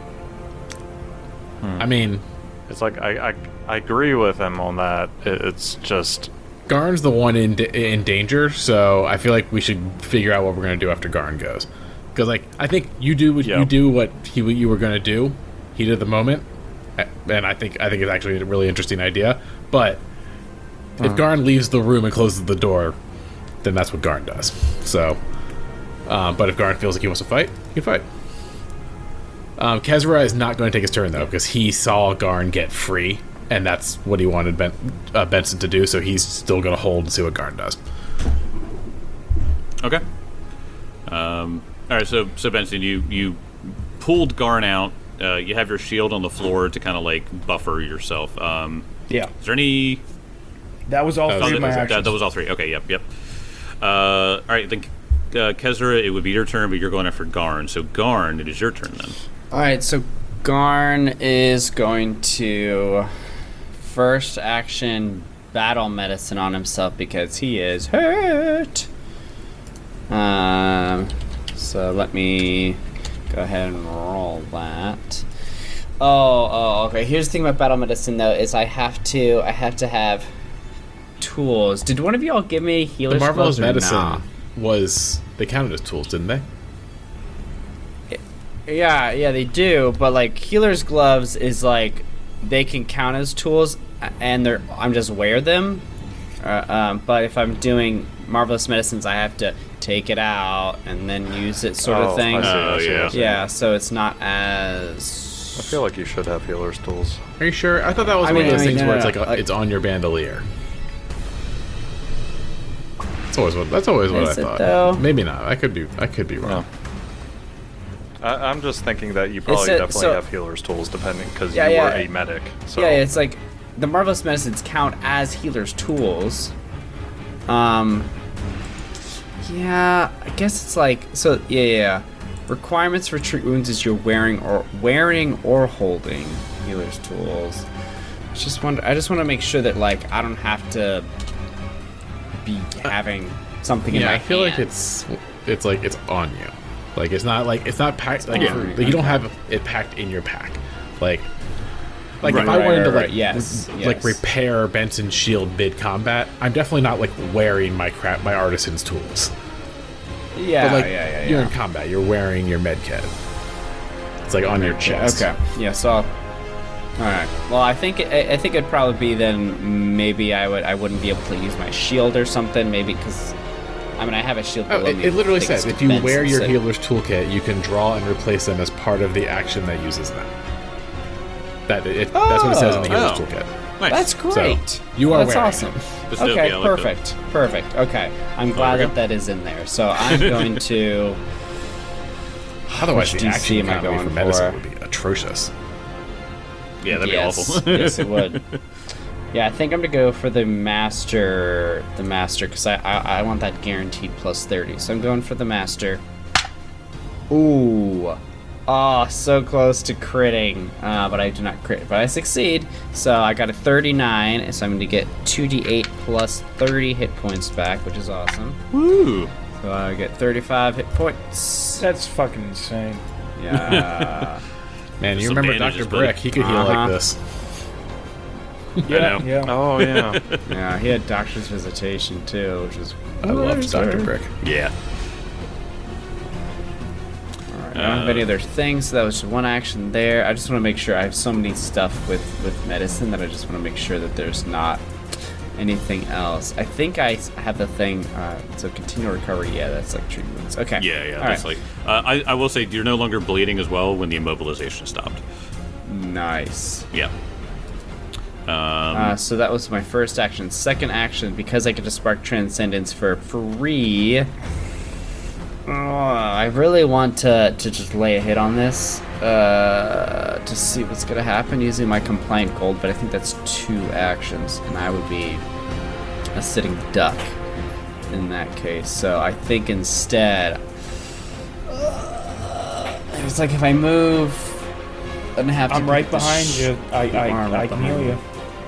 S2: I mean,
S3: it's like I, I I agree with him on that. It, it's just
S2: Garn's the one in in danger, so I feel like we should figure out what we're gonna do after Garn goes. Because like I think you do what
S3: Yeah.
S2: you do what he what you were gonna do, heat of the moment, a- and I think I think it's actually a really interesting idea. But if Garn leaves the room and closes the door, then that's what Garn does. So, um, but if Garn feels like he wants to fight, he can fight. Um, Kezra is not going to take his turn though, because he saw Garn get free, and that's what he wanted ben- uh, Benson to do. So he's still going to hold and see what Garn does.
S1: Okay. Um, all right, so so Benson, you you pulled Garn out. Uh, you have your shield on the floor to kind of like buffer yourself. Um,
S5: Yeah,
S1: is there any?
S5: that was all
S2: Oh,
S5: three
S1: that,
S5: of my
S1: that-
S5: actions.
S1: that was all three. Okay, yep, yep. Uh, all right, then uh, Kezra, it would be your turn, but you're going after Garn. So Garn, it is your turn then.
S4: All right, so Garn is going to first action battle medicine on himself because he is hurt. Um, so let me go ahead and roll that. Oh, oh, okay. Here's the thing about battle medicine though is I have to, I have to have tools. Did one of y'all give me
S2: The
S4: healer's
S2: marvelous
S4: gloves or
S2: medicine
S4: nah?
S2: was they counted as tools, didn't they?
S4: Yeah, yeah, they do. But like healer's gloves is like they can count as tools, and they're I'm just wear them. Uh, um, but if I'm doing marvelous medicines, I have to take it out and then use it, sort
S3: Oh,
S4: of thing.
S3: I see, I
S1: Oh,
S3: see, I
S1: yeah.
S3: see.
S4: Yeah, so it's not as.
S3: I feel like you should have healer's tools.
S2: Are you sure? I thought that was
S4: I
S2: one
S4: mean-
S2: of those
S4: I mean,
S2: things
S4: no,
S2: where
S4: no,
S2: it's like
S4: no,
S2: a,
S4: like-
S2: it's on your bandolier. That's always what. That's always what
S4: Is
S2: I
S4: it,
S2: thought.
S4: though?
S2: Maybe not. I could be. I could be wrong.
S3: I, I'm just thinking that you probably
S4: a-
S3: definitely
S4: so-
S3: have healer's tools, depending because
S4: Yeah,
S3: you
S4: yeah.
S3: were a medic. So
S4: Yeah, it's like the marvelous medicines count as healer's tools. Um. Yeah, I guess it's like so. Yeah, yeah. yeah. Requirements for treat wounds is you're wearing or wearing or holding healer's tools. I just wonder. I just want to make sure that like I don't have to be having something in
S2: Yeah,
S4: my
S2: I feel
S4: hand.
S2: like it's it's like it's on you. Like it's not like it's not packed. Like,
S4: on
S2: like
S4: me,
S2: you don't
S4: okay.
S2: have it packed in your pack. Like like
S4: Right,
S2: if I
S4: right,
S2: wanted
S4: right,
S2: to
S4: right,
S2: like
S4: yes,
S2: r-
S4: yes.
S2: like repair Benson's shield mid combat, I'm definitely not like wearing my crap my artisan's tools.
S4: yeah,
S2: But like
S4: yeah, yeah,
S2: you're
S4: yeah.
S2: in combat, you're wearing your med kit. It's like on your chest.
S4: Okay. Yeah. So. All right. Well, I think I, I think it'd probably be then maybe I would I wouldn't be able to use my shield or something. Maybe because I mean I have a shield.
S2: Oh,
S4: below
S2: it,
S4: me
S2: it literally
S4: with
S2: says
S4: fixed
S2: if you
S4: defense
S2: wear your
S4: instead-
S2: healer's toolkit, you can draw and replace them as part of the action that uses them. That it, that's what it says in the
S1: Oh.
S2: healer's
S1: Oh.
S2: toolkit.
S1: Nice.
S4: That's great.
S2: So, you are
S4: That's
S2: wearing
S4: awesome.
S1: This is-
S4: Okay,
S1: yeah, I like that.
S4: perfect, perfect. Okay, I'm glad
S1: we
S4: that
S1: go.
S4: that is in there. So I'm going to.
S2: Otherwise,
S4: Which
S2: the
S4: D C
S2: action
S4: am I
S2: economy
S4: going
S2: for medicine
S4: for?
S2: would be atrocious.
S1: Yeah, that'd
S4: yes,
S1: be awful.
S4: yes, it would. Yeah, I think I'm gonna go for the master, the master, because I, I I want that guaranteed plus thirty. So I'm going for the master. Ooh, oh, so close to critting, uh, but I do not crit, but I succeed. So I got a thirty-nine, so I'm gonna get two d eight plus thirty hit points back, which is awesome.
S1: Woo!
S4: So I get thirty-five hit points.
S5: That's fucking insane.
S4: Yeah.
S2: Man, you
S1: Some
S2: remember
S1: bandages,
S2: Doctor
S1: buddy.
S2: Brick? He could heal
S4: Uh-huh.
S2: like this.
S5: Yeah,
S1: know.
S5: yeah.
S3: Oh yeah.
S4: Yeah, he had doctor's visitation too, which was.
S2: I loved Doctor
S4: Alright.
S2: Brick.
S1: Yeah.
S4: I don't have any other things. So that was one action there. I just want to make sure I have so many stuff with with medicine that I just want to make sure that there's not anything else. I think I s- have the thing. Uh, so continual recovery. Yeah, that's like treatments. Okay.
S1: Yeah, yeah.
S4: All
S1: That's
S4: right.
S1: like. Uh, I, I will say you're no longer bleeding as well when the immobilization stopped.
S4: Nice.
S1: Yeah. Um,
S4: Uh, so that was my first action. Second action, because I get to spark transcendence for free. Uh, I really want to to just lay a hit on this uh, to see what's gonna happen using my compliant gold, but I think that's two actions, and I would be a sitting duck in that case. So I think instead, uh, it's like if I move, I'm gonna have to.
S5: I'm
S4: beat
S5: right
S4: the
S5: behind
S4: sh-
S5: you. I,
S4: You are
S5: I,
S4: right
S5: I can heal
S4: behind
S5: you.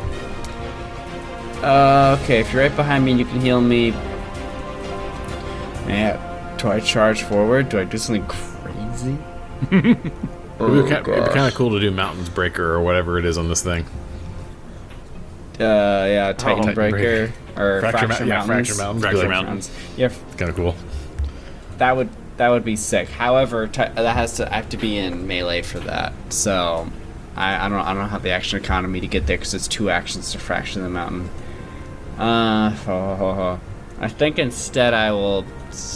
S4: Uh, okay, if you're right behind me and you can heal me. Yeah. Do I charge forward? Do I do something crazy?
S2: It
S4: Oh,
S2: would be kind
S4: gosh.
S2: of cool to do Mountains Breaker or whatever it is on this thing.
S4: Uh, yeah, Titan
S2: Titan
S4: Breaker or
S2: Fracture
S4: Fracture,
S2: Mou- yeah,
S4: Mountains.
S2: Fracture Mountains.
S1: Fracture
S2: Good.
S1: Mountains.
S4: Yeah, f-
S2: Kind of cool.
S4: that would that would be sick. However, ti that has to I have to be in melee for that. So, I, I don't I don't have the action economy to get there because it's two actions to Fracture the Mountain. Uh, ho, ho, ho. I think instead I will.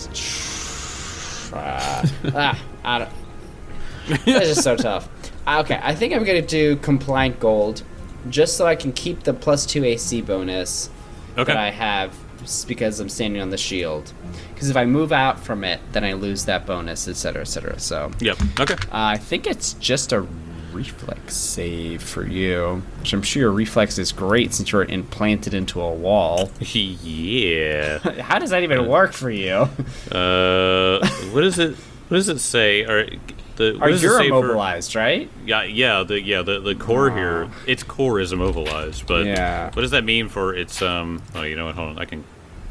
S4: Uh, ah, I don't. This is so tough. Okay, I think I'm gonna do compliant gold, just so I can keep the plus two A C bonus
S1: Okay.
S4: that I have s- because I'm standing on the shield. Because if I move out from it, then I lose that bonus, et cetera, et cetera. So
S1: Yep. Okay.
S4: uh, I think it's just a reflex save for you, which I'm sure your reflex is great since you're implanted into a wall.
S1: Yeah.
S4: How does that even work for you?
S1: Uh, what does it? What does it say? Or the what
S4: Are
S1: does it
S4: you
S1: say for-
S4: immobilized, right?
S1: Yeah, yeah, the yeah the the core here. Its core is immobilized, but
S4: Yeah.
S1: what does that mean for its um? Oh, you know what? Hold on, I can.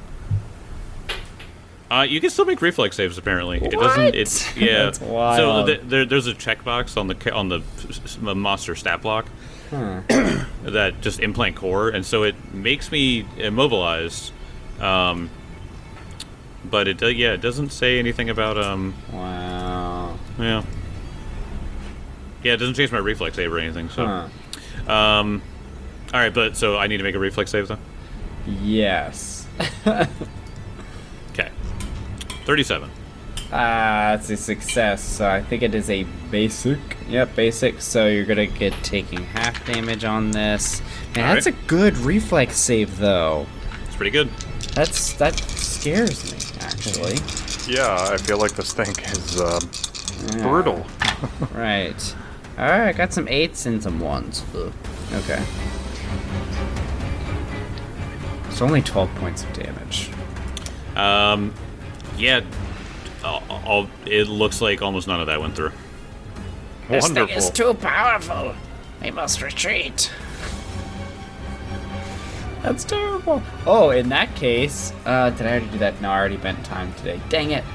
S1: Uh, you can still make reflex saves. Apparently, it doesn't.
S4: What?
S1: It's yeah.
S4: That's
S1: So
S4: wild.
S1: th- there, there's a checkbox on the ca- on the s- s- monster stat block that just implant core, and so it makes me immobilized. Um, but it do- yeah, it doesn't say anything about um.
S4: Wow.
S1: Yeah. Yeah, it doesn't change my reflex save or anything. So.
S4: Huh.
S1: Um, all right, but so I need to make a reflex save though.
S4: Yes.
S1: Okay, thirty-seven.
S4: Ah, it's a success. So I think it is a basic. Yep, basic. So you're gonna get taking half damage on this. Man,
S1: All
S4: that's
S1: right.
S4: a good reflex save, though.
S1: It's pretty good.
S4: That's that scares me, actually.
S3: Yeah, I feel like this thing is uh,
S4: Yeah.
S3: brutal.
S4: Right. All right, I got some eights and some ones. Ugh. Okay. It's only twelve points of damage.
S1: Um, yeah. I'll, I'll, it looks like almost none of that went through.
S6: This
S3: Wonderful.
S6: thing is too powerful. We must retreat.
S4: That's terrible. Oh, in that case, uh, did I already do that? No, I already bent time today. Dang it.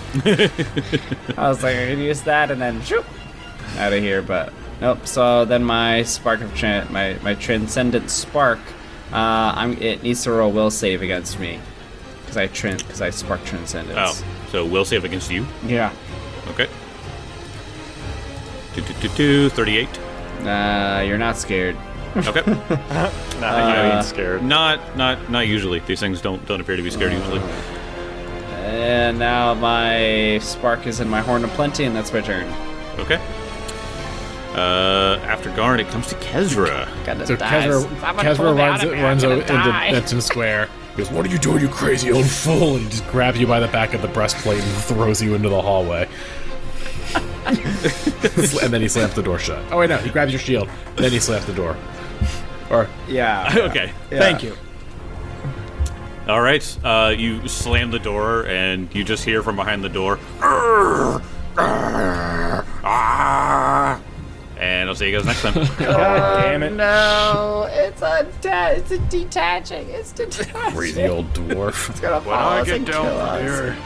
S4: I was like, I could use that and then shoot out of here, but nope. So then my spark of tra- my my transcendent spark, uh, I'm it needs to roll will save against me because I tran because I spark transcendence.
S1: Oh, so will save against you?
S4: Yeah.
S1: Okay. Do, do, do, do, thirty-eight.
S4: Uh, you're not scared.
S1: Okay.
S3: Nah, you ain't scared.
S1: Not, not, not usually. These things don't don't appear to be scared usually.
S4: And now my spark is in my horn of plenty, and that's my turn.
S1: Okay. Uh, after Garn, it comes to Kezra.
S4: Gotta
S2: So
S4: die.
S2: Kezra,
S6: Someone
S2: Kezra
S6: pull me
S2: runs,
S6: out of here,
S2: runs
S6: I'm
S2: over
S6: gonna
S2: into
S6: die.
S2: Benson Square. He goes, "What are you doing, you crazy old fool?" And just grabs you by the back of the breastplate and throws you into the hallway. And then he slams the door shut. Oh wait, no, he grabs your shield. Then he slams the door. Or
S4: Yeah.
S1: Okay.
S2: thank you.
S1: All right. Uh, you slam the door, and you just hear from behind the door. "Arr! Arr! Ah!" And I'll see you guys next time.
S5: God damn it.
S4: No, it's a de- it's a detaching. It's detaching.
S2: Crazy old dwarf.
S4: It's gonna
S3: When
S4: follow
S3: I
S4: us
S3: get
S4: and
S3: down
S4: kill
S3: from
S4: us.
S3: here.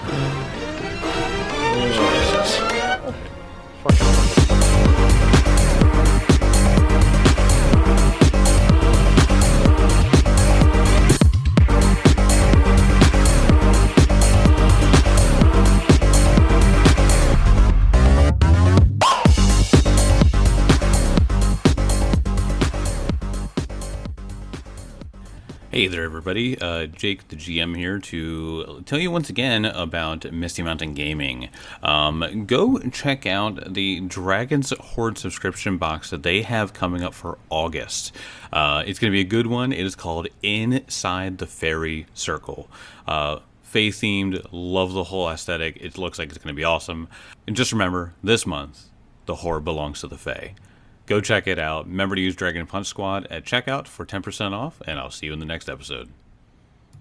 S1: Hey there, everybody. Uh, Jake, the G M here, to tell you once again about Misty Mountain Gaming. Um, go check out the Dragon's Horde subscription box that they have coming up for August. Uh, it's going to be a good one. It is called Inside the Fairy Circle. Uh, Fae-themed, love the whole aesthetic. It looks like it's going to be awesome. And just remember, this month, the Horde belongs to the Fae. Go check it out. Remember to use Dragon Punch Squad at checkout for ten percent off, and I'll see you in the next episode.